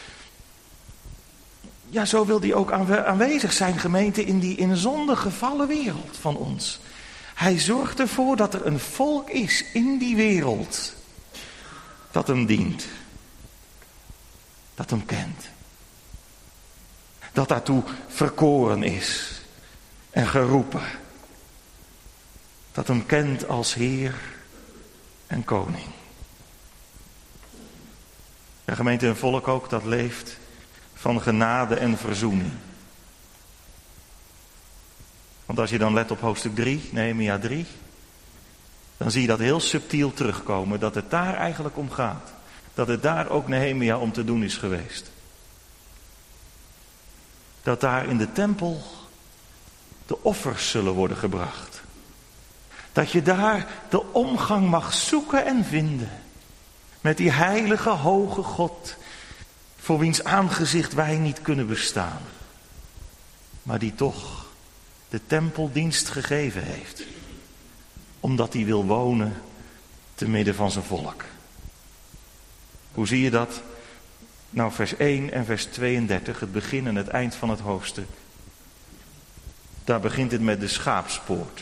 [SPEAKER 2] Ja, zo wil hij ook aanwezig zijn, gemeente, in die in zonde gevallen wereld van ons. Hij zorgt ervoor dat er een volk is in die wereld dat hem dient. Dat hem kent. Dat daartoe verkoren is en geroepen. Dat hem kent als Heer en Koning. Ja, gemeente, een volk ook dat leeft van genade en verzoening. Want als je dan let op hoofdstuk drie, Nehemia drie, dan zie je dat heel subtiel terugkomen, dat het daar eigenlijk om gaat. Dat het daar ook Nehemia om te doen is geweest. Dat daar in de tempel de offers zullen worden gebracht. Dat je daar de omgang mag zoeken en vinden met die heilige, hoge God, voor wiens aangezicht wij niet kunnen bestaan. Maar die toch de tempeldienst gegeven heeft. Omdat hij wil wonen te midden van zijn volk. Hoe zie je dat? Nou, vers één en vers tweeëndertig, het begin en het eind van het hoofdstuk. Daar begint het met de schaapspoort.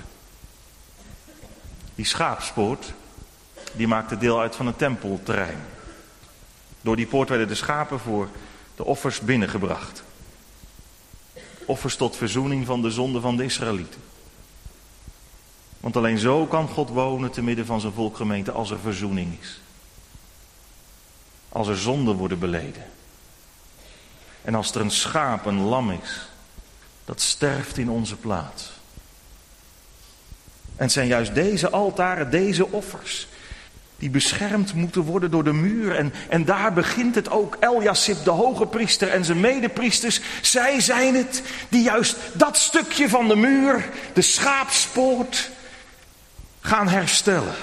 [SPEAKER 2] Die schaapspoort, die maakte deel uit van een tempelterrein. Door die poort werden de schapen voor de offers binnengebracht. Offers tot verzoening van de zonde van de Israëlieten. Want alleen zo kan God wonen te midden van zijn volkgemeente als er verzoening is. Als er zonden worden beleden. En als er een schaap, een lam is, dat sterft in onze plaats. En het zijn juist deze altaren, deze offers, die beschermd moeten worden door de muur. En, en daar begint het ook. Eljasib, de hoge priester en zijn medepriesters, zij zijn het die juist dat stukje van de muur, de schaapspoort, gaan herstellen.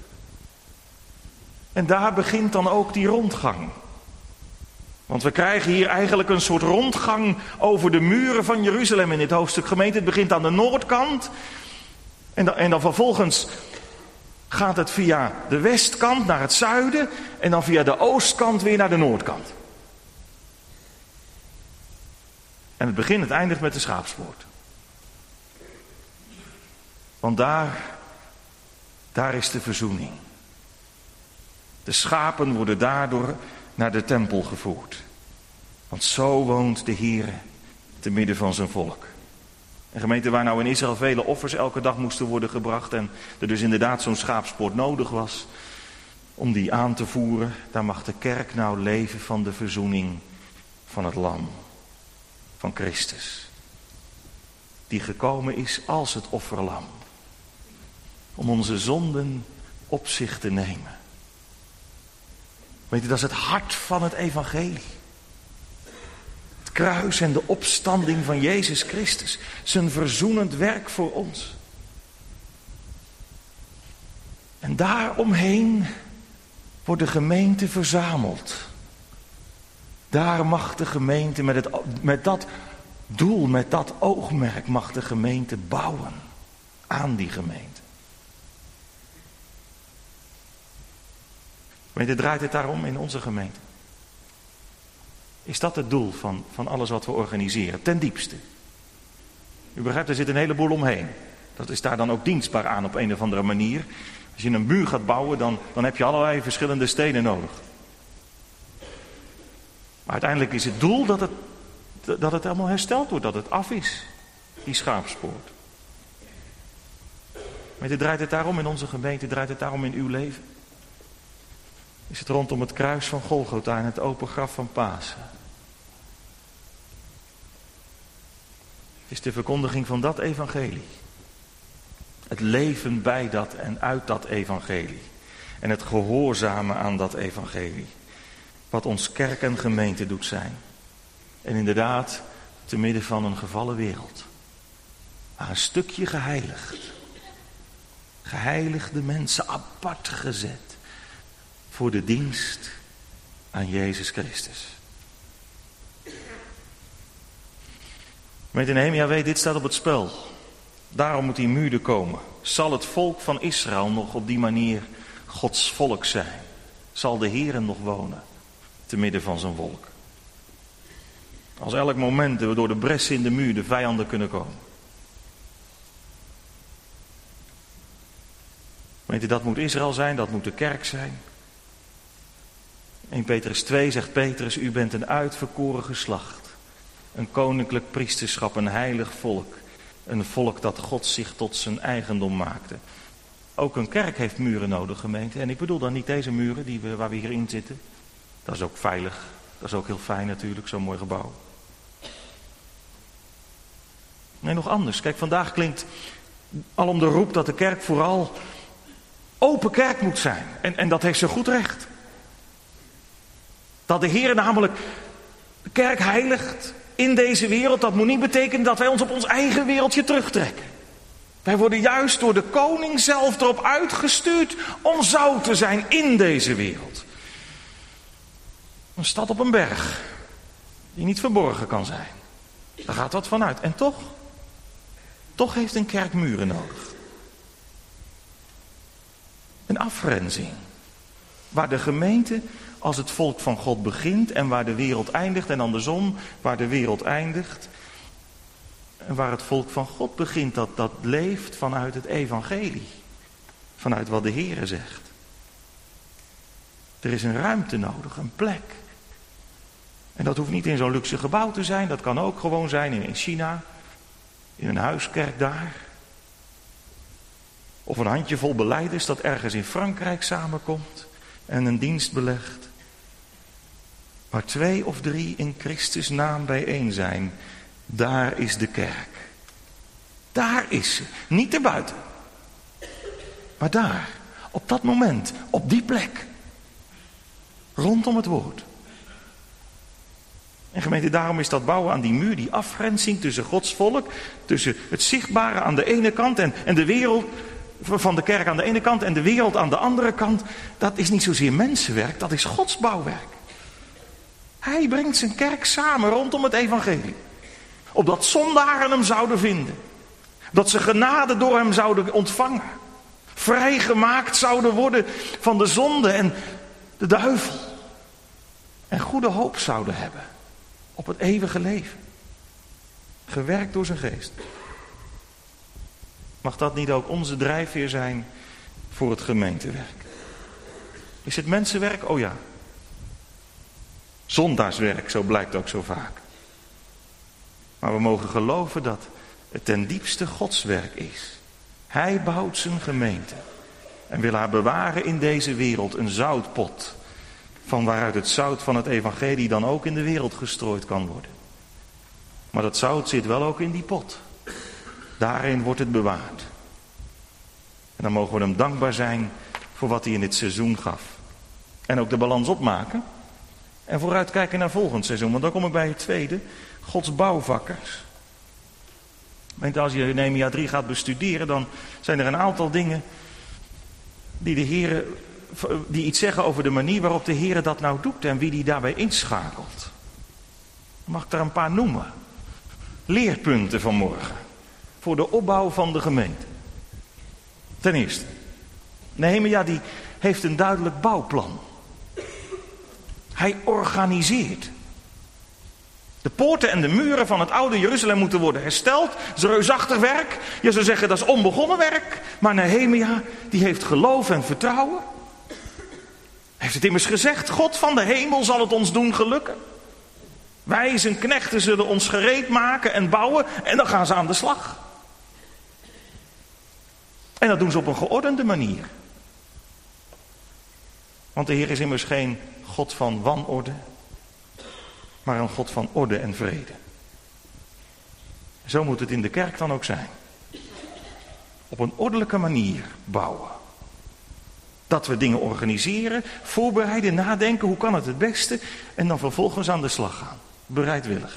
[SPEAKER 2] En daar begint dan ook die rondgang. Want we krijgen hier eigenlijk een soort rondgang over de muren van Jeruzalem in dit hoofdstuk. Gemeente, het begint aan de noordkant. En dan, en dan vervolgens gaat het via de westkant naar het zuiden. En dan via de oostkant weer naar de noordkant. En het begin, het eindigt met de schaapspoort. Want daar, daar is de verzoening. De schapen worden daardoor naar de tempel gevoerd. Want zo woont de Heere te midden van zijn volk. Een gemeente waar nou in Israël vele offers elke dag moesten worden gebracht. En er dus inderdaad zo'n schaapspoort nodig was om die aan te voeren. Daar mag de kerk nou leven van de verzoening van het lam. Van Christus. Die gekomen is als het offerlam. Om onze zonden op zich te nemen. Weet je, dat is het hart van het evangelie. Het kruis en de opstanding van Jezus Christus. Zijn verzoenend werk voor ons. En daaromheen wordt de gemeente verzameld. Daar mag de gemeente met, het, met dat doel, met dat oogmerk, mag de gemeente bouwen aan die gemeente. Weet je, draait het daarom in onze gemeente? Is dat het doel van, van alles wat we organiseren? Ten diepste. U begrijpt, er zit een heleboel omheen. Dat is daar dan ook dienstbaar aan op een of andere manier. Als je een muur gaat bouwen, dan, dan heb je allerlei verschillende stenen nodig. Maar uiteindelijk is het doel dat het, dat het allemaal hersteld wordt. Dat het af is, die schaapspoort. Weet je, draait het daarom in onze gemeente? Draait het daarom in uw leven? Is het rondom het kruis van Golgotha en het open graf van Pasen? Het is de verkondiging van dat evangelie. Het leven bij dat en uit dat evangelie. En het gehoorzamen aan dat evangelie. Wat ons kerk en gemeente doet zijn. En inderdaad, te midden van een gevallen wereld. Maar een stukje geheiligd. Geheiligde mensen apart gezet. Voor de dienst aan Jezus Christus. Met Nehemia weet, dit staat op het spel. Daarom moet die muur er komen. Zal het volk van Israël nog op die manier Gods volk zijn? Zal de Heere nog wonen te midden van zijn volk? Als elk moment we door de bres in de muur de vijanden kunnen komen. Weet je, dat moet Israël zijn, dat moet de kerk zijn. In Petrus twee zegt Petrus, u bent een uitverkoren geslacht. Een koninklijk priesterschap, een heilig volk. Een volk dat God zich tot zijn eigendom maakte. Ook een kerk heeft muren nodig, gemeente. En ik bedoel dan niet deze muren die we, waar we hierin zitten. Dat is ook veilig. Dat is ook heel fijn natuurlijk, zo'n mooi gebouw. Nee, nog anders. Kijk, vandaag klinkt alom de roep dat de kerk vooral open kerk moet zijn. En, en dat heeft ze goed recht. Dat de Heer namelijk de kerk heiligt in deze wereld, dat moet niet betekenen dat wij ons op ons eigen wereldje terugtrekken. Wij worden juist door de koning zelf erop uitgestuurd om zout te zijn in deze wereld. Een stad op een berg, die niet verborgen kan zijn. Daar gaat wat vanuit. En toch, toch heeft een kerk muren nodig. Een afgrenzing. Waar de gemeente als het volk van God begint en waar de wereld eindigt. En andersom, waar de wereld eindigt. En waar het volk van God begint, dat, dat leeft vanuit het evangelie. Vanuit wat de Heere zegt. Er is een ruimte nodig, een plek. En dat hoeft niet in zo'n luxe gebouw te zijn. Dat kan ook gewoon zijn in China. In een huiskerk daar. Of een handjevol belijders dat ergens in Frankrijk samenkomt. En een dienst belegt. Waar twee of drie in Christus naam bijeen zijn. Daar is de kerk. Daar is ze. Niet erbuiten. Maar daar. Op dat moment. Op die plek. Rondom het woord. En gemeente, daarom is dat bouwen aan die muur, die afgrenzing tussen Gods volk, tussen het zichtbare aan de ene kant en, en de wereld van de kerk aan de ene kant en de wereld aan de andere kant, dat is niet zozeer mensenwerk, dat is Gods bouwwerk. Hij brengt zijn kerk samen rondom het evangelie. Opdat zondaren hem zouden vinden. Dat ze genade door hem zouden ontvangen. Vrijgemaakt zouden worden van de zonde en de duivel. En goede hoop zouden hebben. Op het eeuwige leven. Gewerkt door zijn geest. Mag dat niet ook onze drijfveer zijn voor het gemeentewerk? Is het mensenwerk? Oh ja. Zondaarswerk, zo blijkt ook zo vaak. Maar we mogen geloven dat het ten diepste Gods werk is. Hij bouwt zijn gemeente. En wil haar bewaren in deze wereld, een zoutpot. Van waaruit het zout van het evangelie dan ook in de wereld gestrooid kan worden. Maar dat zout zit wel ook in die pot. Daarin wordt het bewaard. En dan mogen we hem dankbaar zijn voor wat hij in dit seizoen gaf. En ook de balans opmaken. En vooruitkijken naar volgend seizoen. Want dan kom ik bij het tweede. Gods bouwvakkers. Want als je Nehemia drie gaat bestuderen, dan zijn er een aantal dingen die de Heere, die iets zeggen over de manier waarop de Heere dat nou doet en wie die daarbij inschakelt. Mag ik er een paar noemen? Leerpunten van morgen. Voor de opbouw van de gemeente. Ten eerste, Nehemia die heeft een duidelijk bouwplan. Hij organiseert. De poorten en de muren van het oude Jeruzalem moeten worden hersteld. Dat is reusachtig werk. Je zou zeggen dat is onbegonnen werk. Maar Nehemia die heeft geloof en vertrouwen. Hij heeft het immers gezegd. God van de hemel zal het ons doen gelukken. Wij zijn knechten zullen ons gereed maken en bouwen. En dan gaan ze aan de slag. En dat doen ze op een geordende manier. Want de Heer is immers geen God van wanorde. Maar een God van orde en vrede. Zo moet het in de kerk dan ook zijn. Op een ordelijke manier bouwen. Dat we dingen organiseren, voorbereiden, nadenken, hoe kan het het beste. En dan vervolgens aan de slag gaan. Bereidwillig.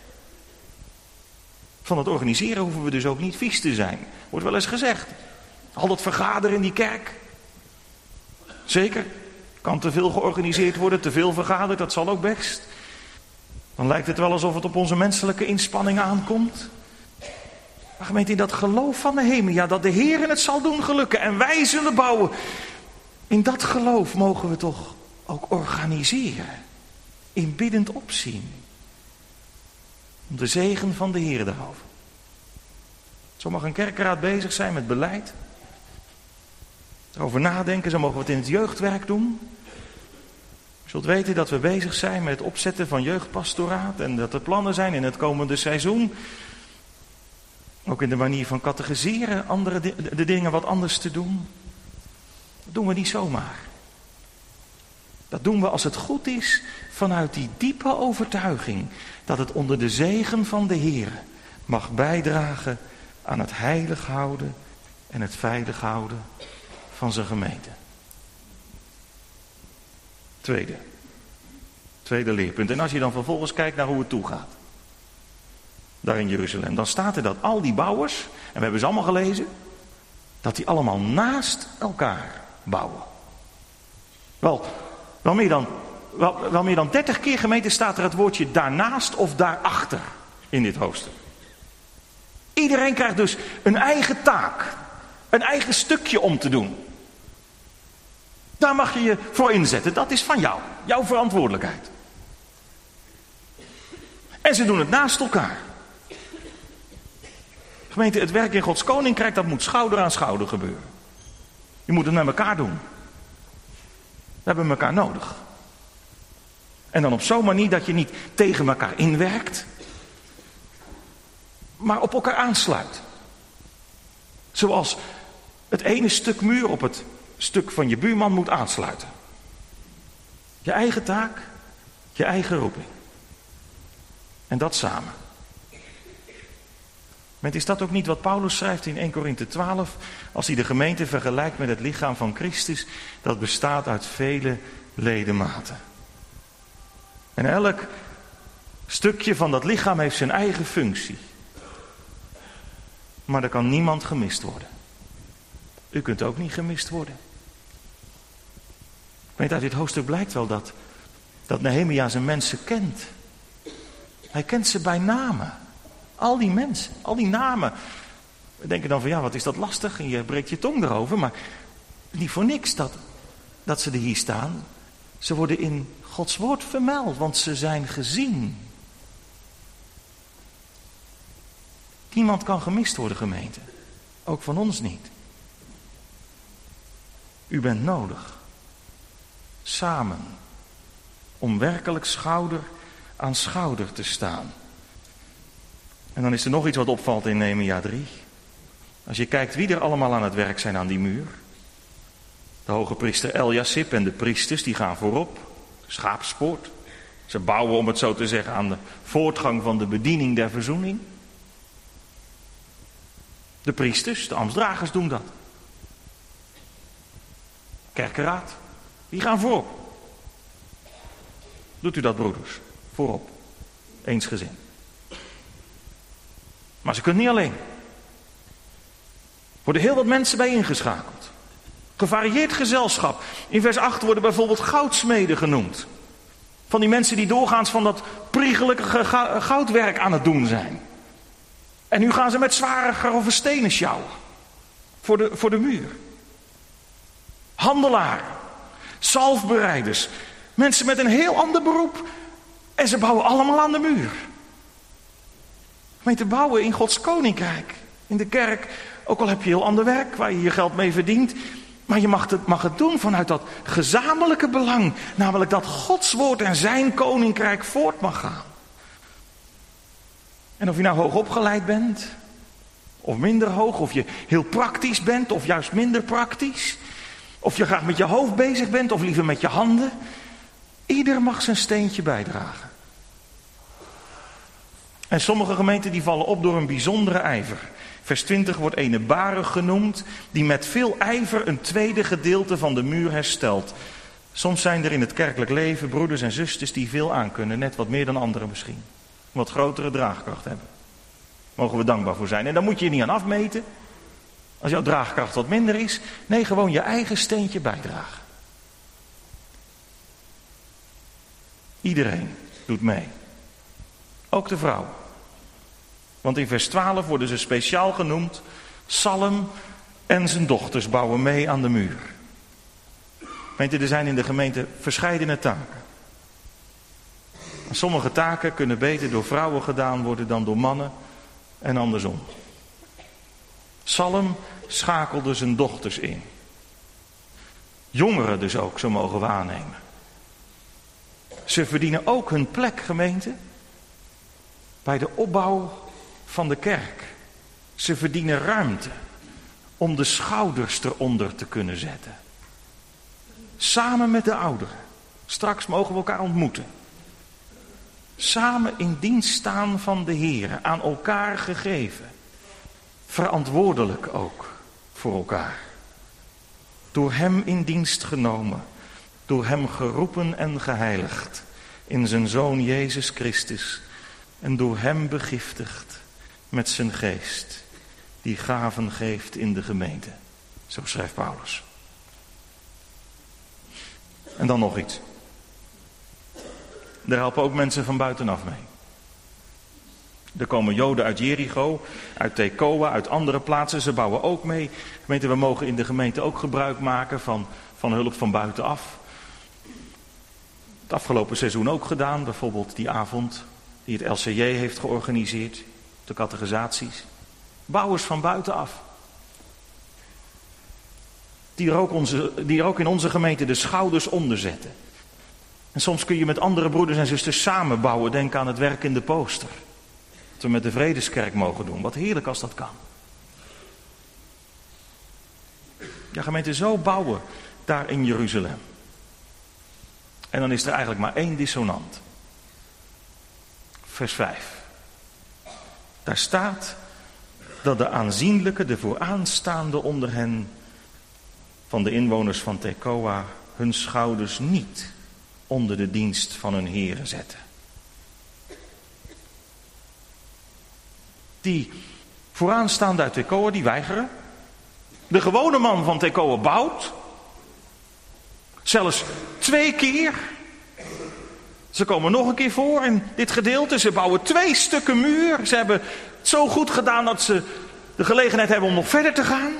[SPEAKER 2] Van het organiseren hoeven we dus ook niet vies te zijn. Wordt wel eens gezegd. Al dat vergaderen in die kerk. Zeker. Kan te veel georganiseerd worden, te veel vergaderd, dat zal ook best. Dan lijkt het wel alsof het op onze menselijke inspanning aankomt. Maar gemeente, in dat geloof van Nehemia, dat de Heer het zal doen gelukken en wij zullen bouwen. In dat geloof mogen we toch ook organiseren. In biddend opzien. Om de zegen van de Heer daarover. Zo mag een kerkenraad bezig zijn met beleid. Erover nadenken, zo mogen we het in het jeugdwerk doen. Je zult weten dat we bezig zijn met het opzetten van jeugdpastoraat. En dat er plannen zijn in het komende seizoen. Ook in de manier van catechiseren, andere de dingen wat anders te doen. Dat doen we niet zomaar. Dat doen we als het goed is vanuit die diepe overtuiging dat het onder de zegen van de Heer mag bijdragen aan het heilig houden en het veilig houden van zijn gemeente. Tweede. Tweede leerpunt. En als je dan vervolgens kijkt naar hoe het toegaat. Daar in Jeruzalem. Dan staat er dat al die bouwers, en we hebben ze allemaal gelezen, dat die allemaal naast elkaar bouwen. Wel, wel meer dan, wel, wel meer dan dertig keer gemeente staat er het woordje daarnaast of daarachter in dit hoofdstuk. Iedereen krijgt dus een eigen taak. Een eigen stukje om te doen. Daar mag je je voor inzetten. Dat is van jou. Jouw verantwoordelijkheid. En ze doen het naast elkaar. Gemeente, het werk in Gods Koninkrijk, dat moet schouder aan schouder gebeuren. Je moet het met elkaar doen. We hebben elkaar nodig. En dan op zo'n manier dat je niet tegen elkaar inwerkt, maar op elkaar aansluit. Zoals het ene stuk muur op het stuk van je buurman moet aansluiten. Je eigen taak, je eigen roeping. En dat samen. Maar is dat ook niet wat Paulus schrijft in Eerste Korinthe twaalf, als hij de gemeente vergelijkt met het lichaam van Christus, dat bestaat uit vele ledematen. En elk stukje van dat lichaam heeft zijn eigen functie. Maar er kan niemand gemist worden. U kunt ook niet gemist worden. Weet, uit dit hoofdstuk blijkt wel dat, dat Nehemia zijn mensen kent. Hij kent ze bij namen. Al die mensen, al die namen. We denken dan van ja, wat is dat lastig en je breekt je tong erover. Maar niet voor niks dat, dat ze er hier staan. Ze worden in Gods woord vermeld, want ze zijn gezien. Niemand kan gemist worden, gemeente. Ook van ons niet. U bent nodig. Samen. Om werkelijk schouder aan schouder te staan. En dan is er nog iets wat opvalt in Nehemia drie. Als je kijkt wie er allemaal aan het werk zijn aan die muur. De hoge priester Eljasib en de priesters die gaan voorop. De schaapspoort. Ze bouwen, om het zo te zeggen, aan de voortgang van de bediening der verzoening. De priesters, de ambtsdragers doen dat. Kerkenraad, die gaan voorop. Doet u dat, broeders? Voorop. Eensgezind. Maar ze kunnen niet alleen. Er worden heel wat mensen bij ingeschakeld. Gevarieerd gezelschap. In vers acht worden bijvoorbeeld goudsmeden genoemd. Van die mensen die doorgaans van dat priegelige goudwerk aan het doen zijn. En nu gaan ze met zware grove stenen sjouwen. Voor de, voor de muur. Handelaren. Zalfbereiders. Mensen met een heel ander beroep. En ze bouwen allemaal aan de muur. Gemeente, bouwen in Gods Koninkrijk. In de kerk. Ook al heb je heel ander werk waar je je geld mee verdient. Maar je mag het, mag het doen vanuit dat gezamenlijke belang. Namelijk dat Gods woord en zijn koninkrijk voort mag gaan. En of je nou hoog opgeleid bent. Of minder hoog. Of je heel praktisch bent. Of juist minder praktisch. Of je graag met je hoofd bezig bent. Of liever met je handen. Ieder mag zijn steentje bijdragen. En sommige gemeenten die vallen op door een bijzondere ijver. Vers twintig wordt ene Baruch genoemd, die met veel ijver een tweede gedeelte van de muur herstelt. Soms zijn er in het kerkelijk leven broeders en zusters die veel aankunnen, net wat meer dan anderen misschien. Wat grotere draagkracht hebben. Mogen we dankbaar voor zijn. En daar moet je je niet aan afmeten. Als jouw draagkracht wat minder is. Nee, gewoon je eigen steentje bijdragen. Iedereen doet mee. Ook de vrouw. Want in vers twaalf worden ze speciaal genoemd. Salem en zijn dochters bouwen mee aan de muur. Weet je, er zijn in de gemeente verscheidene taken. En sommige taken kunnen beter door vrouwen gedaan worden dan door mannen en andersom. Salem schakelde zijn dochters in. Jongeren dus ook, zo mogen we aannemen. Ze verdienen ook hun plek, gemeente, bij de opbouw van de kerk. Ze verdienen ruimte om de schouders eronder te kunnen zetten. Samen met de ouderen. Straks mogen we elkaar ontmoeten. Samen in dienst staan van de Heer, aan elkaar gegeven. Verantwoordelijk ook voor elkaar. Door hem in dienst genomen, door hem geroepen en geheiligd in zijn Zoon Jezus Christus en door hem begiftigd met zijn geest, die gaven geeft in de gemeente. Zo schrijft Paulus. En dan nog iets. Daar helpen ook mensen van buitenaf mee. Er komen Joden uit Jericho, uit Tekoa, uit andere plaatsen. Ze bouwen ook mee. Gemeente, we mogen in de gemeente ook gebruik maken van, van hulp van buitenaf. Het afgelopen seizoen ook gedaan. Bijvoorbeeld die avond die het L C J heeft georganiseerd. De catechisaties. Bouwers van buitenaf. Die er, ook onze, die er ook in onze gemeente de schouders onder zetten. En soms kun je met andere broeders en zusters samen bouwen. Denk aan het werk in de Pooster. Dat we met de Vredeskerk mogen doen. Wat heerlijk als dat kan. Ja, gemeente, zo bouwen daar in Jeruzalem. En dan is er eigenlijk maar één dissonant. Vers vijf. Daar staat dat de aanzienlijke, de vooraanstaande onder hen, van de inwoners van Tekoa, hun schouders niet onder de dienst van hun heren zetten. Die vooraanstaande uit Tekoa, die weigeren. De gewone man van Tekoa bouwt. Zelfs twee keer. Ze komen nog een keer voor in dit gedeelte. Ze bouwen twee stukken muur. Ze hebben het zo goed gedaan dat ze de gelegenheid hebben om nog verder te gaan.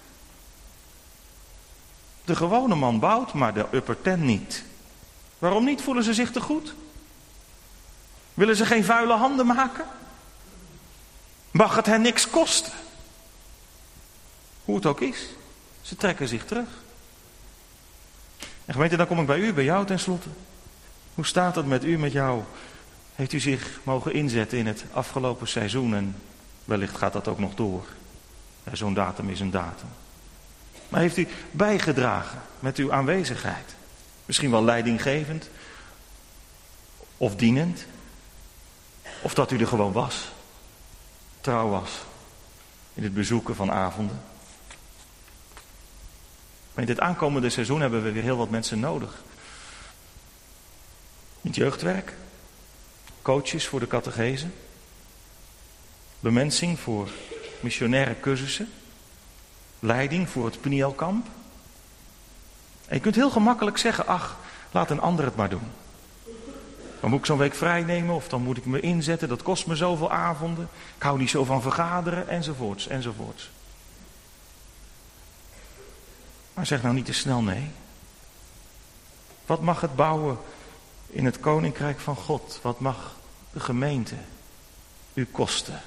[SPEAKER 2] De gewone man bouwt, maar de upper ten niet. Waarom niet? Voelen ze zich te goed? Willen ze geen vuile handen maken? Mag het hen niks kosten? Hoe het ook is, ze trekken zich terug. En gemeente, dan kom ik bij u, bij jou tenslotte. Hoe staat het met u, met jou? Heeft u zich mogen inzetten in het afgelopen seizoen? En wellicht gaat dat ook nog door. Ja, zo'n datum is een datum. Maar heeft u bijgedragen met uw aanwezigheid? Misschien wel leidinggevend. Of dienend. Of dat u er gewoon was. Trouw was. In het bezoeken van avonden. In dit aankomende seizoen hebben we weer heel wat mensen nodig. In het jeugdwerk. Coaches voor de catechese. Bemensing voor missionaire cursussen. Leiding voor het Penielkamp. En je kunt heel gemakkelijk zeggen, ach, laat een ander het maar doen. Dan moet ik zo'n week vrij nemen of dan moet ik me inzetten. Dat kost me zoveel avonden. Ik hou niet zo van vergaderen, enzovoorts, enzovoorts. Maar zeg nou niet te snel nee. Wat mag het bouwen in het koninkrijk van God? Wat mag de gemeente u kosten?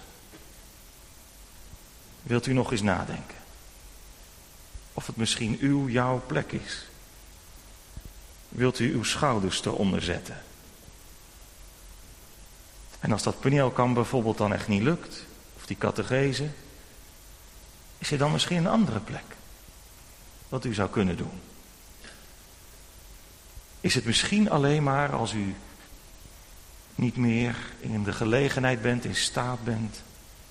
[SPEAKER 2] Wilt u nog eens nadenken? Of het misschien uw, jouw plek is? Wilt u uw schouders eronder zetten? En als dat Penielkamp bijvoorbeeld dan echt niet lukt, of die catechese, is er dan misschien een andere plek wat u zou kunnen doen? Is het misschien alleen maar als u niet meer in de gelegenheid bent, in staat bent,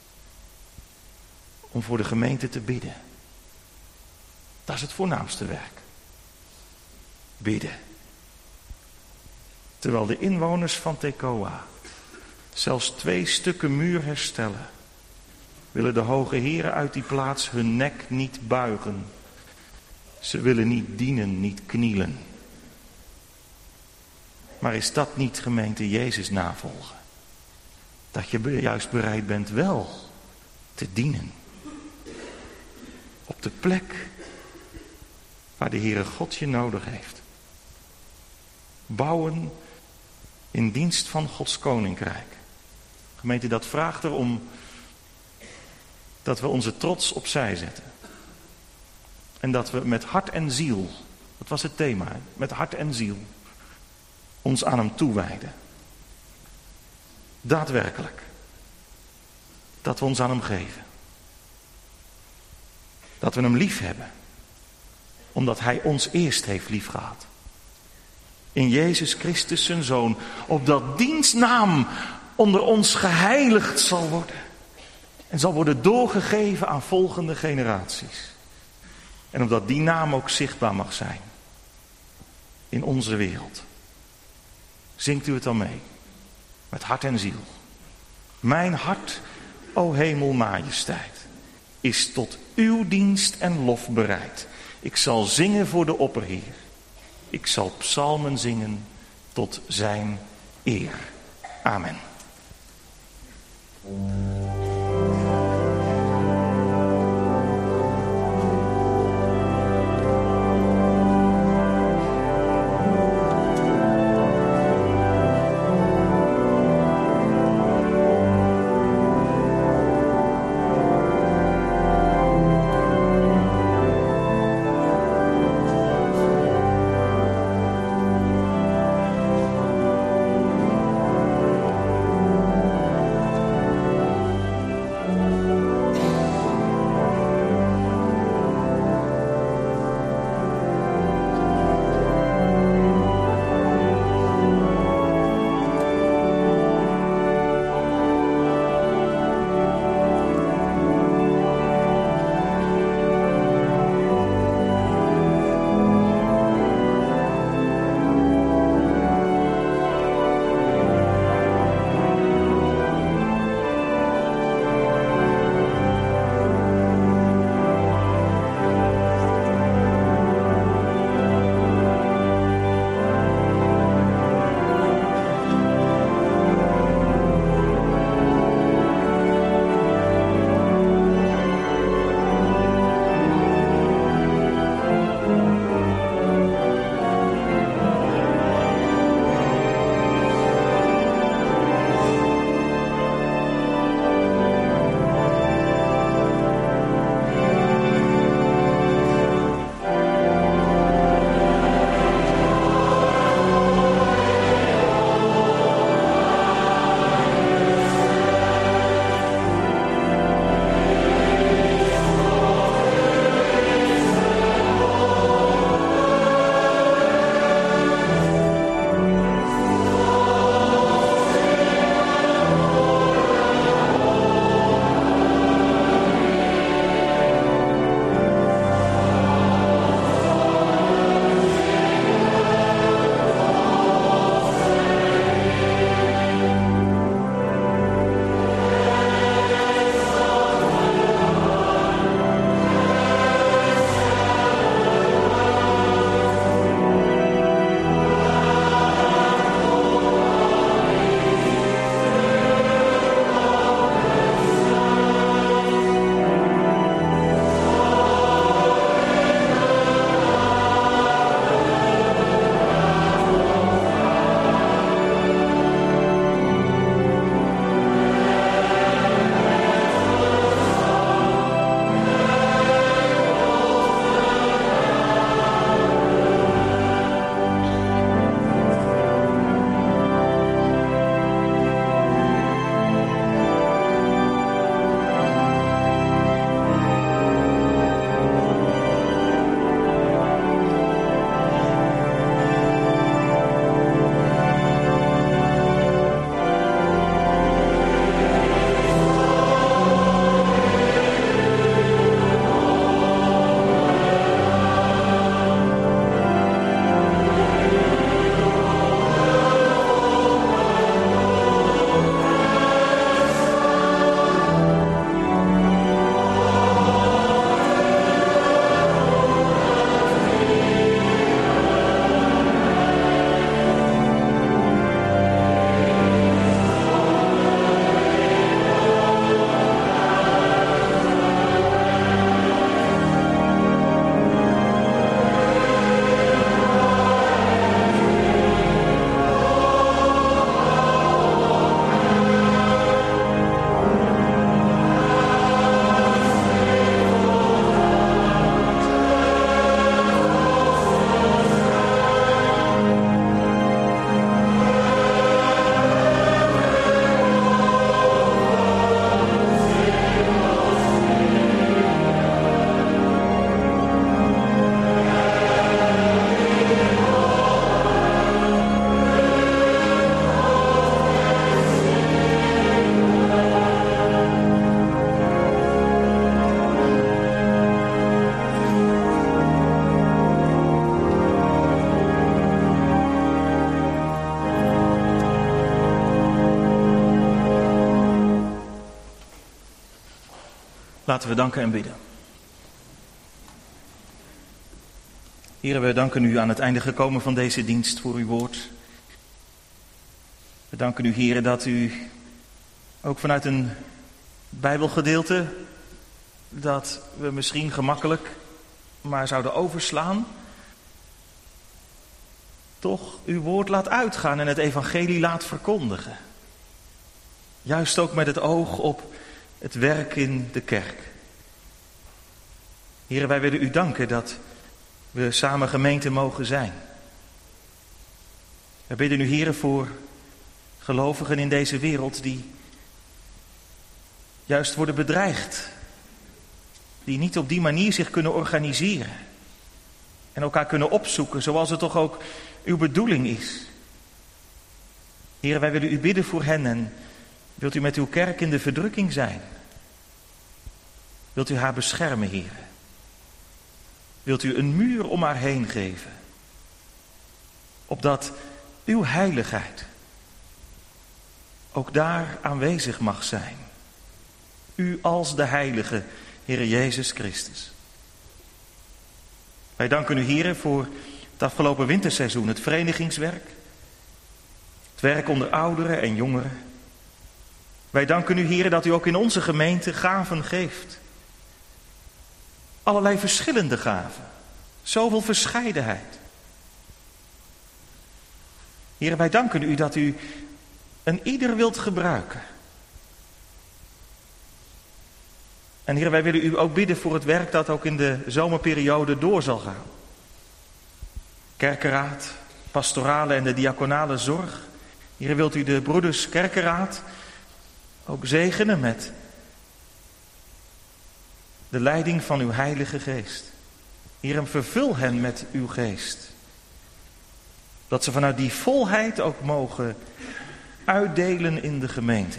[SPEAKER 2] om voor de gemeente te bidden? Dat is het voornaamste werk. Bidden. Terwijl de inwoners van Tekoa zelfs twee stukken muur herstellen, willen de hoge heren uit die plaats hun nek niet buigen. Ze willen niet dienen, niet knielen. Maar is dat niet, gemeente, Jezus navolgen? Dat je juist bereid bent wel te dienen. Op de plek waar de Heere God je nodig heeft. Bouwen in dienst van Gods koninkrijk. Gemeente, dat vraagt erom dat we onze trots opzij zetten. En dat we met hart en ziel, dat was het thema, met hart en ziel, ons aan hem toewijden. Daadwerkelijk. Dat we ons aan hem geven. Dat we hem lief hebben. Omdat hij ons eerst heeft lief gehad. in Jezus Christus zijn Zoon, opdat diens naam onder ons geheiligd zal worden en zal worden doorgegeven aan volgende generaties. En opdat die naam ook zichtbaar mag zijn in onze wereld. Zingt u het dan mee, met hart en ziel. Mijn hart, o hemelmajesteit, is tot uw dienst en lof bereid. Ik zal zingen voor de opperheer. Ik zal psalmen zingen tot zijn eer. Amen. Laten we danken en bidden. Heren, we danken u aan het einde gekomen van deze dienst voor uw woord. We danken u, heren, dat u ook vanuit een Bijbelgedeelte dat we misschien gemakkelijk maar zouden overslaan, toch uw woord laat uitgaan en het evangelie laat verkondigen. Juist ook met het oog op het werk in de kerk. Heren, wij willen u danken dat we samen gemeente mogen zijn. We bidden u, heren, voor gelovigen in deze wereld die juist worden bedreigd. Die niet op die manier zich kunnen organiseren. En elkaar kunnen opzoeken zoals het toch ook uw bedoeling is. Heren, wij willen u bidden voor hen en wilt u met uw kerk in de verdrukking zijn? Wilt u haar beschermen, heren? Wilt u een muur om haar heen geven? Opdat uw heiligheid ook daar aanwezig mag zijn. U als de heilige Heere Jezus Christus. Wij danken u, heren, voor het afgelopen winterseizoen, het verenigingswerk. Het werk onder ouderen en jongeren. Wij danken u, heren, dat u ook in onze gemeente gaven geeft. Allerlei verschillende gaven. Zoveel verscheidenheid. Heren, wij danken u dat u een ieder wilt gebruiken. En heren, wij willen u ook bidden voor het werk dat ook in de zomerperiode door zal gaan. Kerkenraad, pastorale en de diaconale zorg. Heren, wilt u de broeders kerkenraad ook zegenen met de leiding van uw Heilige Geest. Heren, vervul hen met uw geest. Dat ze vanuit die volheid ook mogen uitdelen in de gemeente.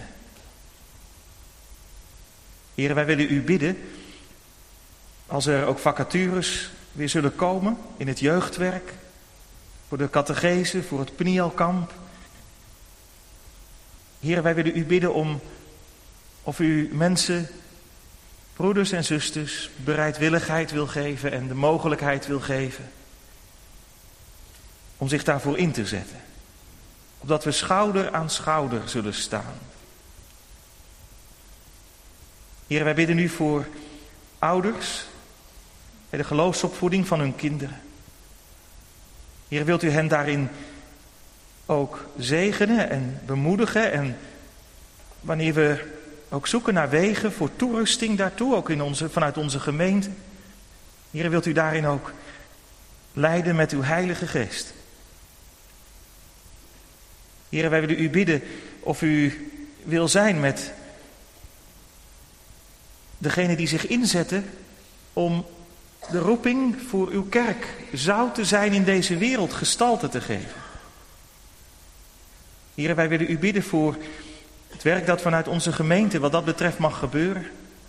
[SPEAKER 2] Heren, wij willen u bidden, als er ook vacatures weer zullen komen in het jeugdwerk, voor de catechese, voor het Pnielkamp. Heren, wij willen u bidden om, of u mensen, broeders en zusters, bereidwilligheid wil geven en de mogelijkheid wil geven om zich daarvoor in te zetten. Opdat we schouder aan schouder zullen staan. Heren, wij bidden u voor ouders bij de geloofsopvoeding van hun kinderen. Heren, wilt u hen daarin ook zegenen en bemoedigen en wanneer we ook zoeken naar wegen voor toerusting daartoe, ook in onze, vanuit onze gemeente. Heren, wilt u daarin ook leiden met uw Heilige Geest. Heren, wij willen u bidden of u wil zijn met degene die zich inzetten om de roeping voor uw kerk zout te zijn in deze wereld gestalte te geven. Heren, wij willen u bidden voor het werk dat vanuit onze gemeente wat dat betreft mag gebeuren.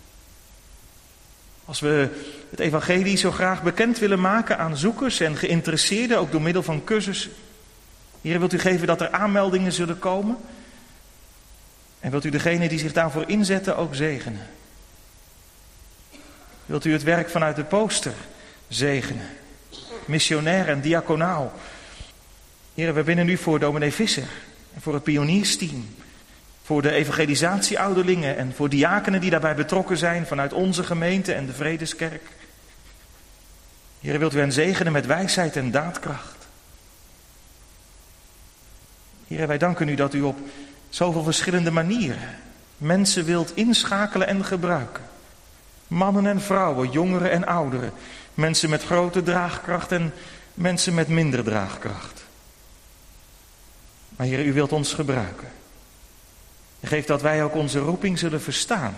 [SPEAKER 2] Als we het evangelie zo graag bekend willen maken aan zoekers en geïnteresseerden, ook door middel van cursussen. Heren, wilt u geven dat er aanmeldingen zullen komen? En wilt u degene die zich daarvoor inzetten ook zegenen? Wilt u het werk vanuit de poster zegenen? Missionair en diaconaal. Heren, we bidden u voor dominee Visser en voor het pioniersteam. Voor de evangelisatieouderlingen en voor diakenen die daarbij betrokken zijn vanuit onze gemeente en de Vredeskerk. Heren, wilt u hen zegenen met wijsheid en daadkracht. Heren, wij danken u dat u op zoveel verschillende manieren mensen wilt inschakelen en gebruiken. Mannen en vrouwen, jongeren en ouderen. Mensen met grote draagkracht en mensen met minder draagkracht. Maar Heer, u wilt ons gebruiken. Geef dat wij ook onze roeping zullen verstaan.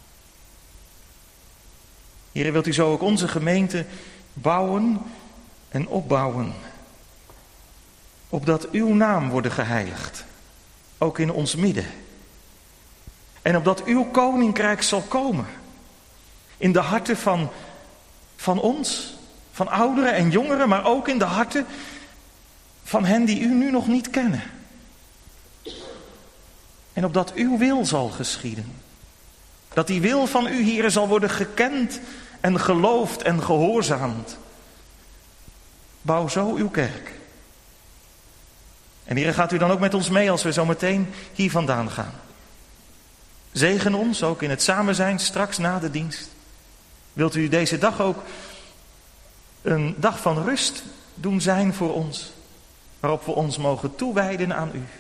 [SPEAKER 2] Heer, wilt u zo ook onze gemeente bouwen en opbouwen. Opdat uw naam wordt geheiligd. Ook in ons midden. En opdat uw koninkrijk zal komen. In de harten van, van ons, van ouderen en jongeren, maar ook in de harten van hen die u nu nog niet kennen. En opdat uw wil zal geschieden. Dat die wil van u, Heere, zal worden gekend en geloofd en gehoorzaamd. Bouw zo uw kerk. En Heere, gaat u dan ook met ons mee als we zo meteen hier vandaan gaan. Zegen ons ook in het samen zijn straks na de dienst. Wilt u deze dag ook een dag van rust doen zijn voor ons, waarop we ons mogen toewijden aan u.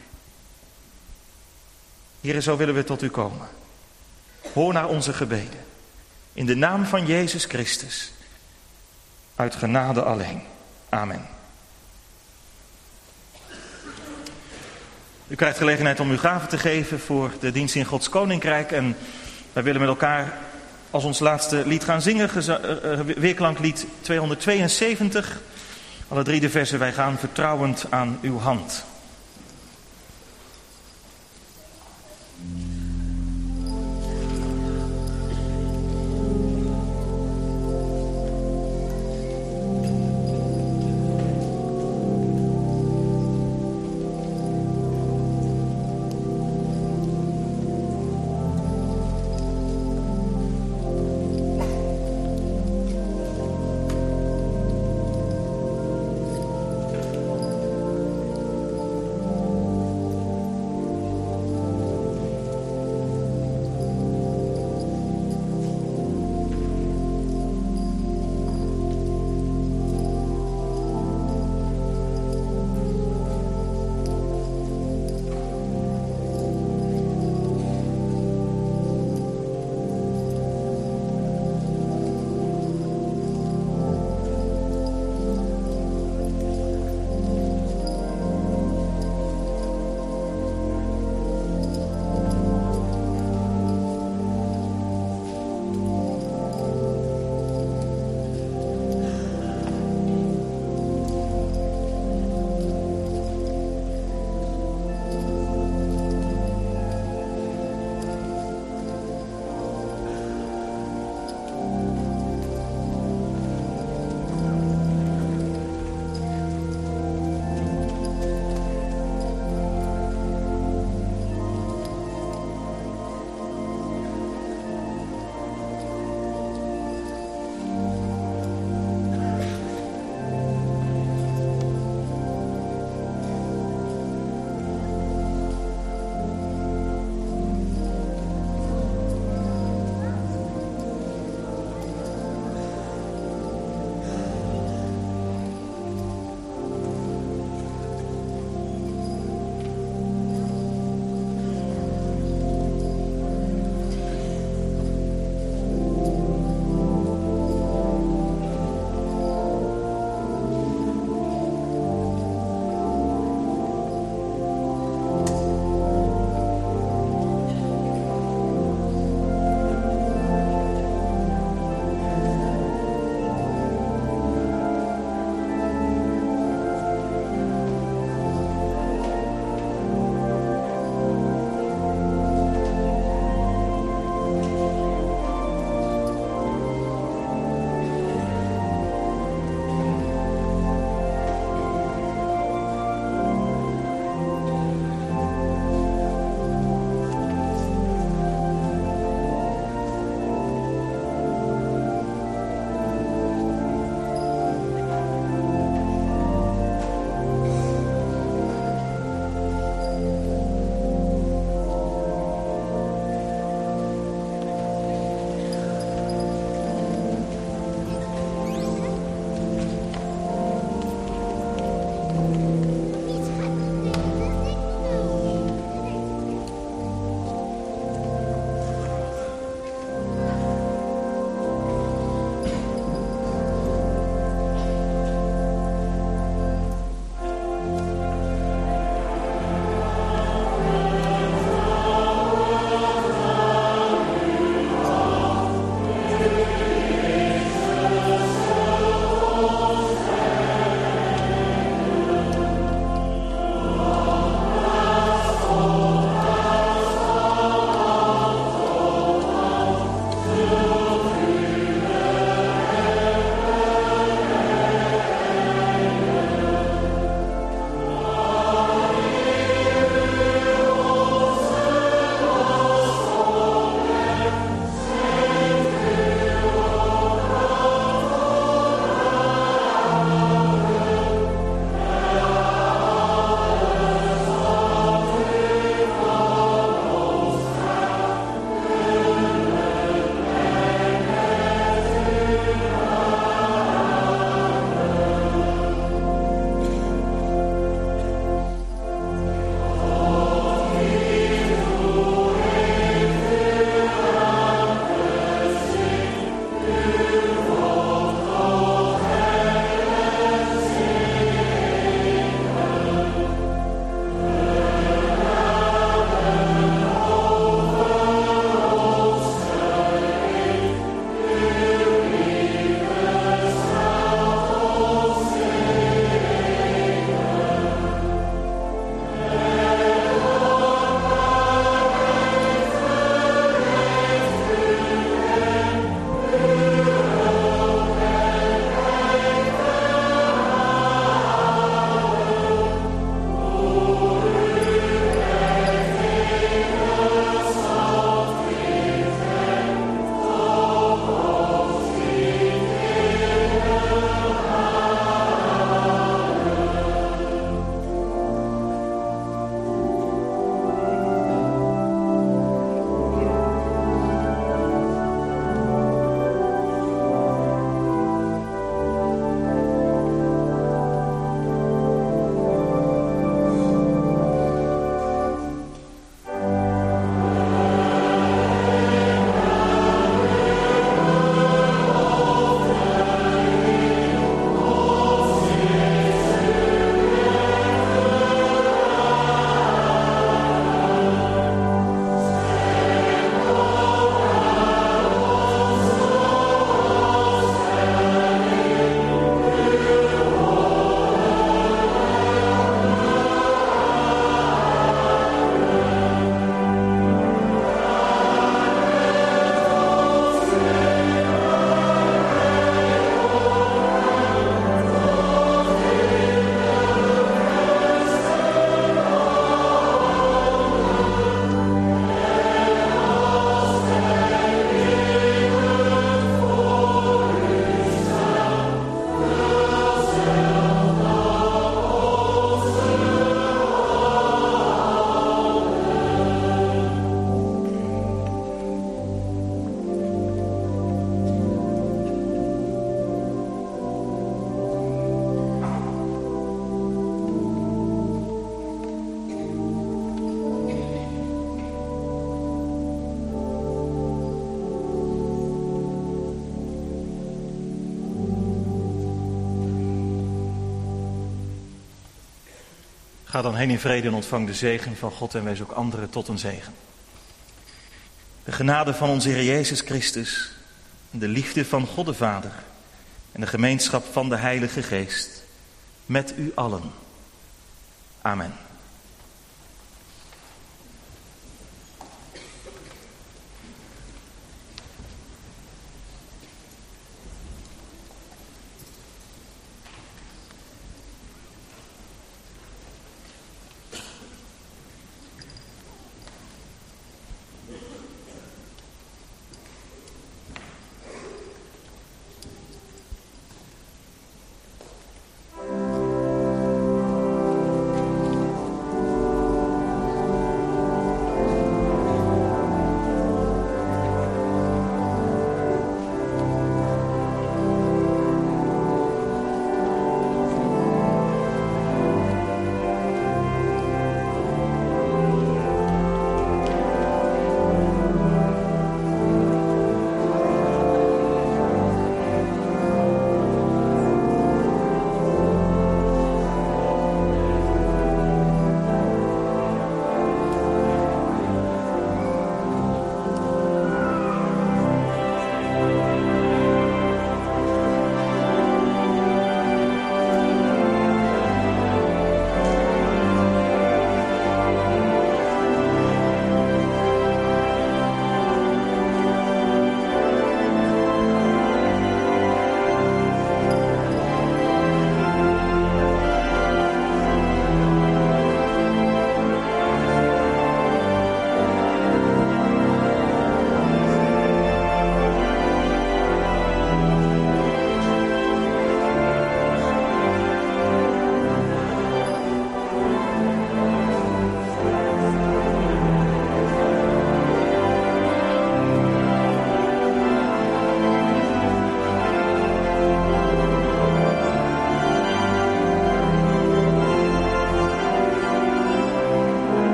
[SPEAKER 2] Heere, zo willen we tot u komen. Hoor naar onze gebeden. In de naam van Jezus Christus. Uit genade alleen. Amen. U krijgt gelegenheid om uw gaven te geven voor de dienst in Gods Koninkrijk. En wij willen met elkaar als ons laatste lied gaan zingen. Weerklanklied tweehonderdtweeënzeventig. Alle drie de versen. Wij gaan vertrouwend aan uw hand. Ga dan heen in vrede en ontvang de zegen van God en wees ook anderen tot een zegen. De genade van onze Heer Jezus Christus, de liefde van God de Vader en de gemeenschap van de Heilige Geest met u allen. Amen.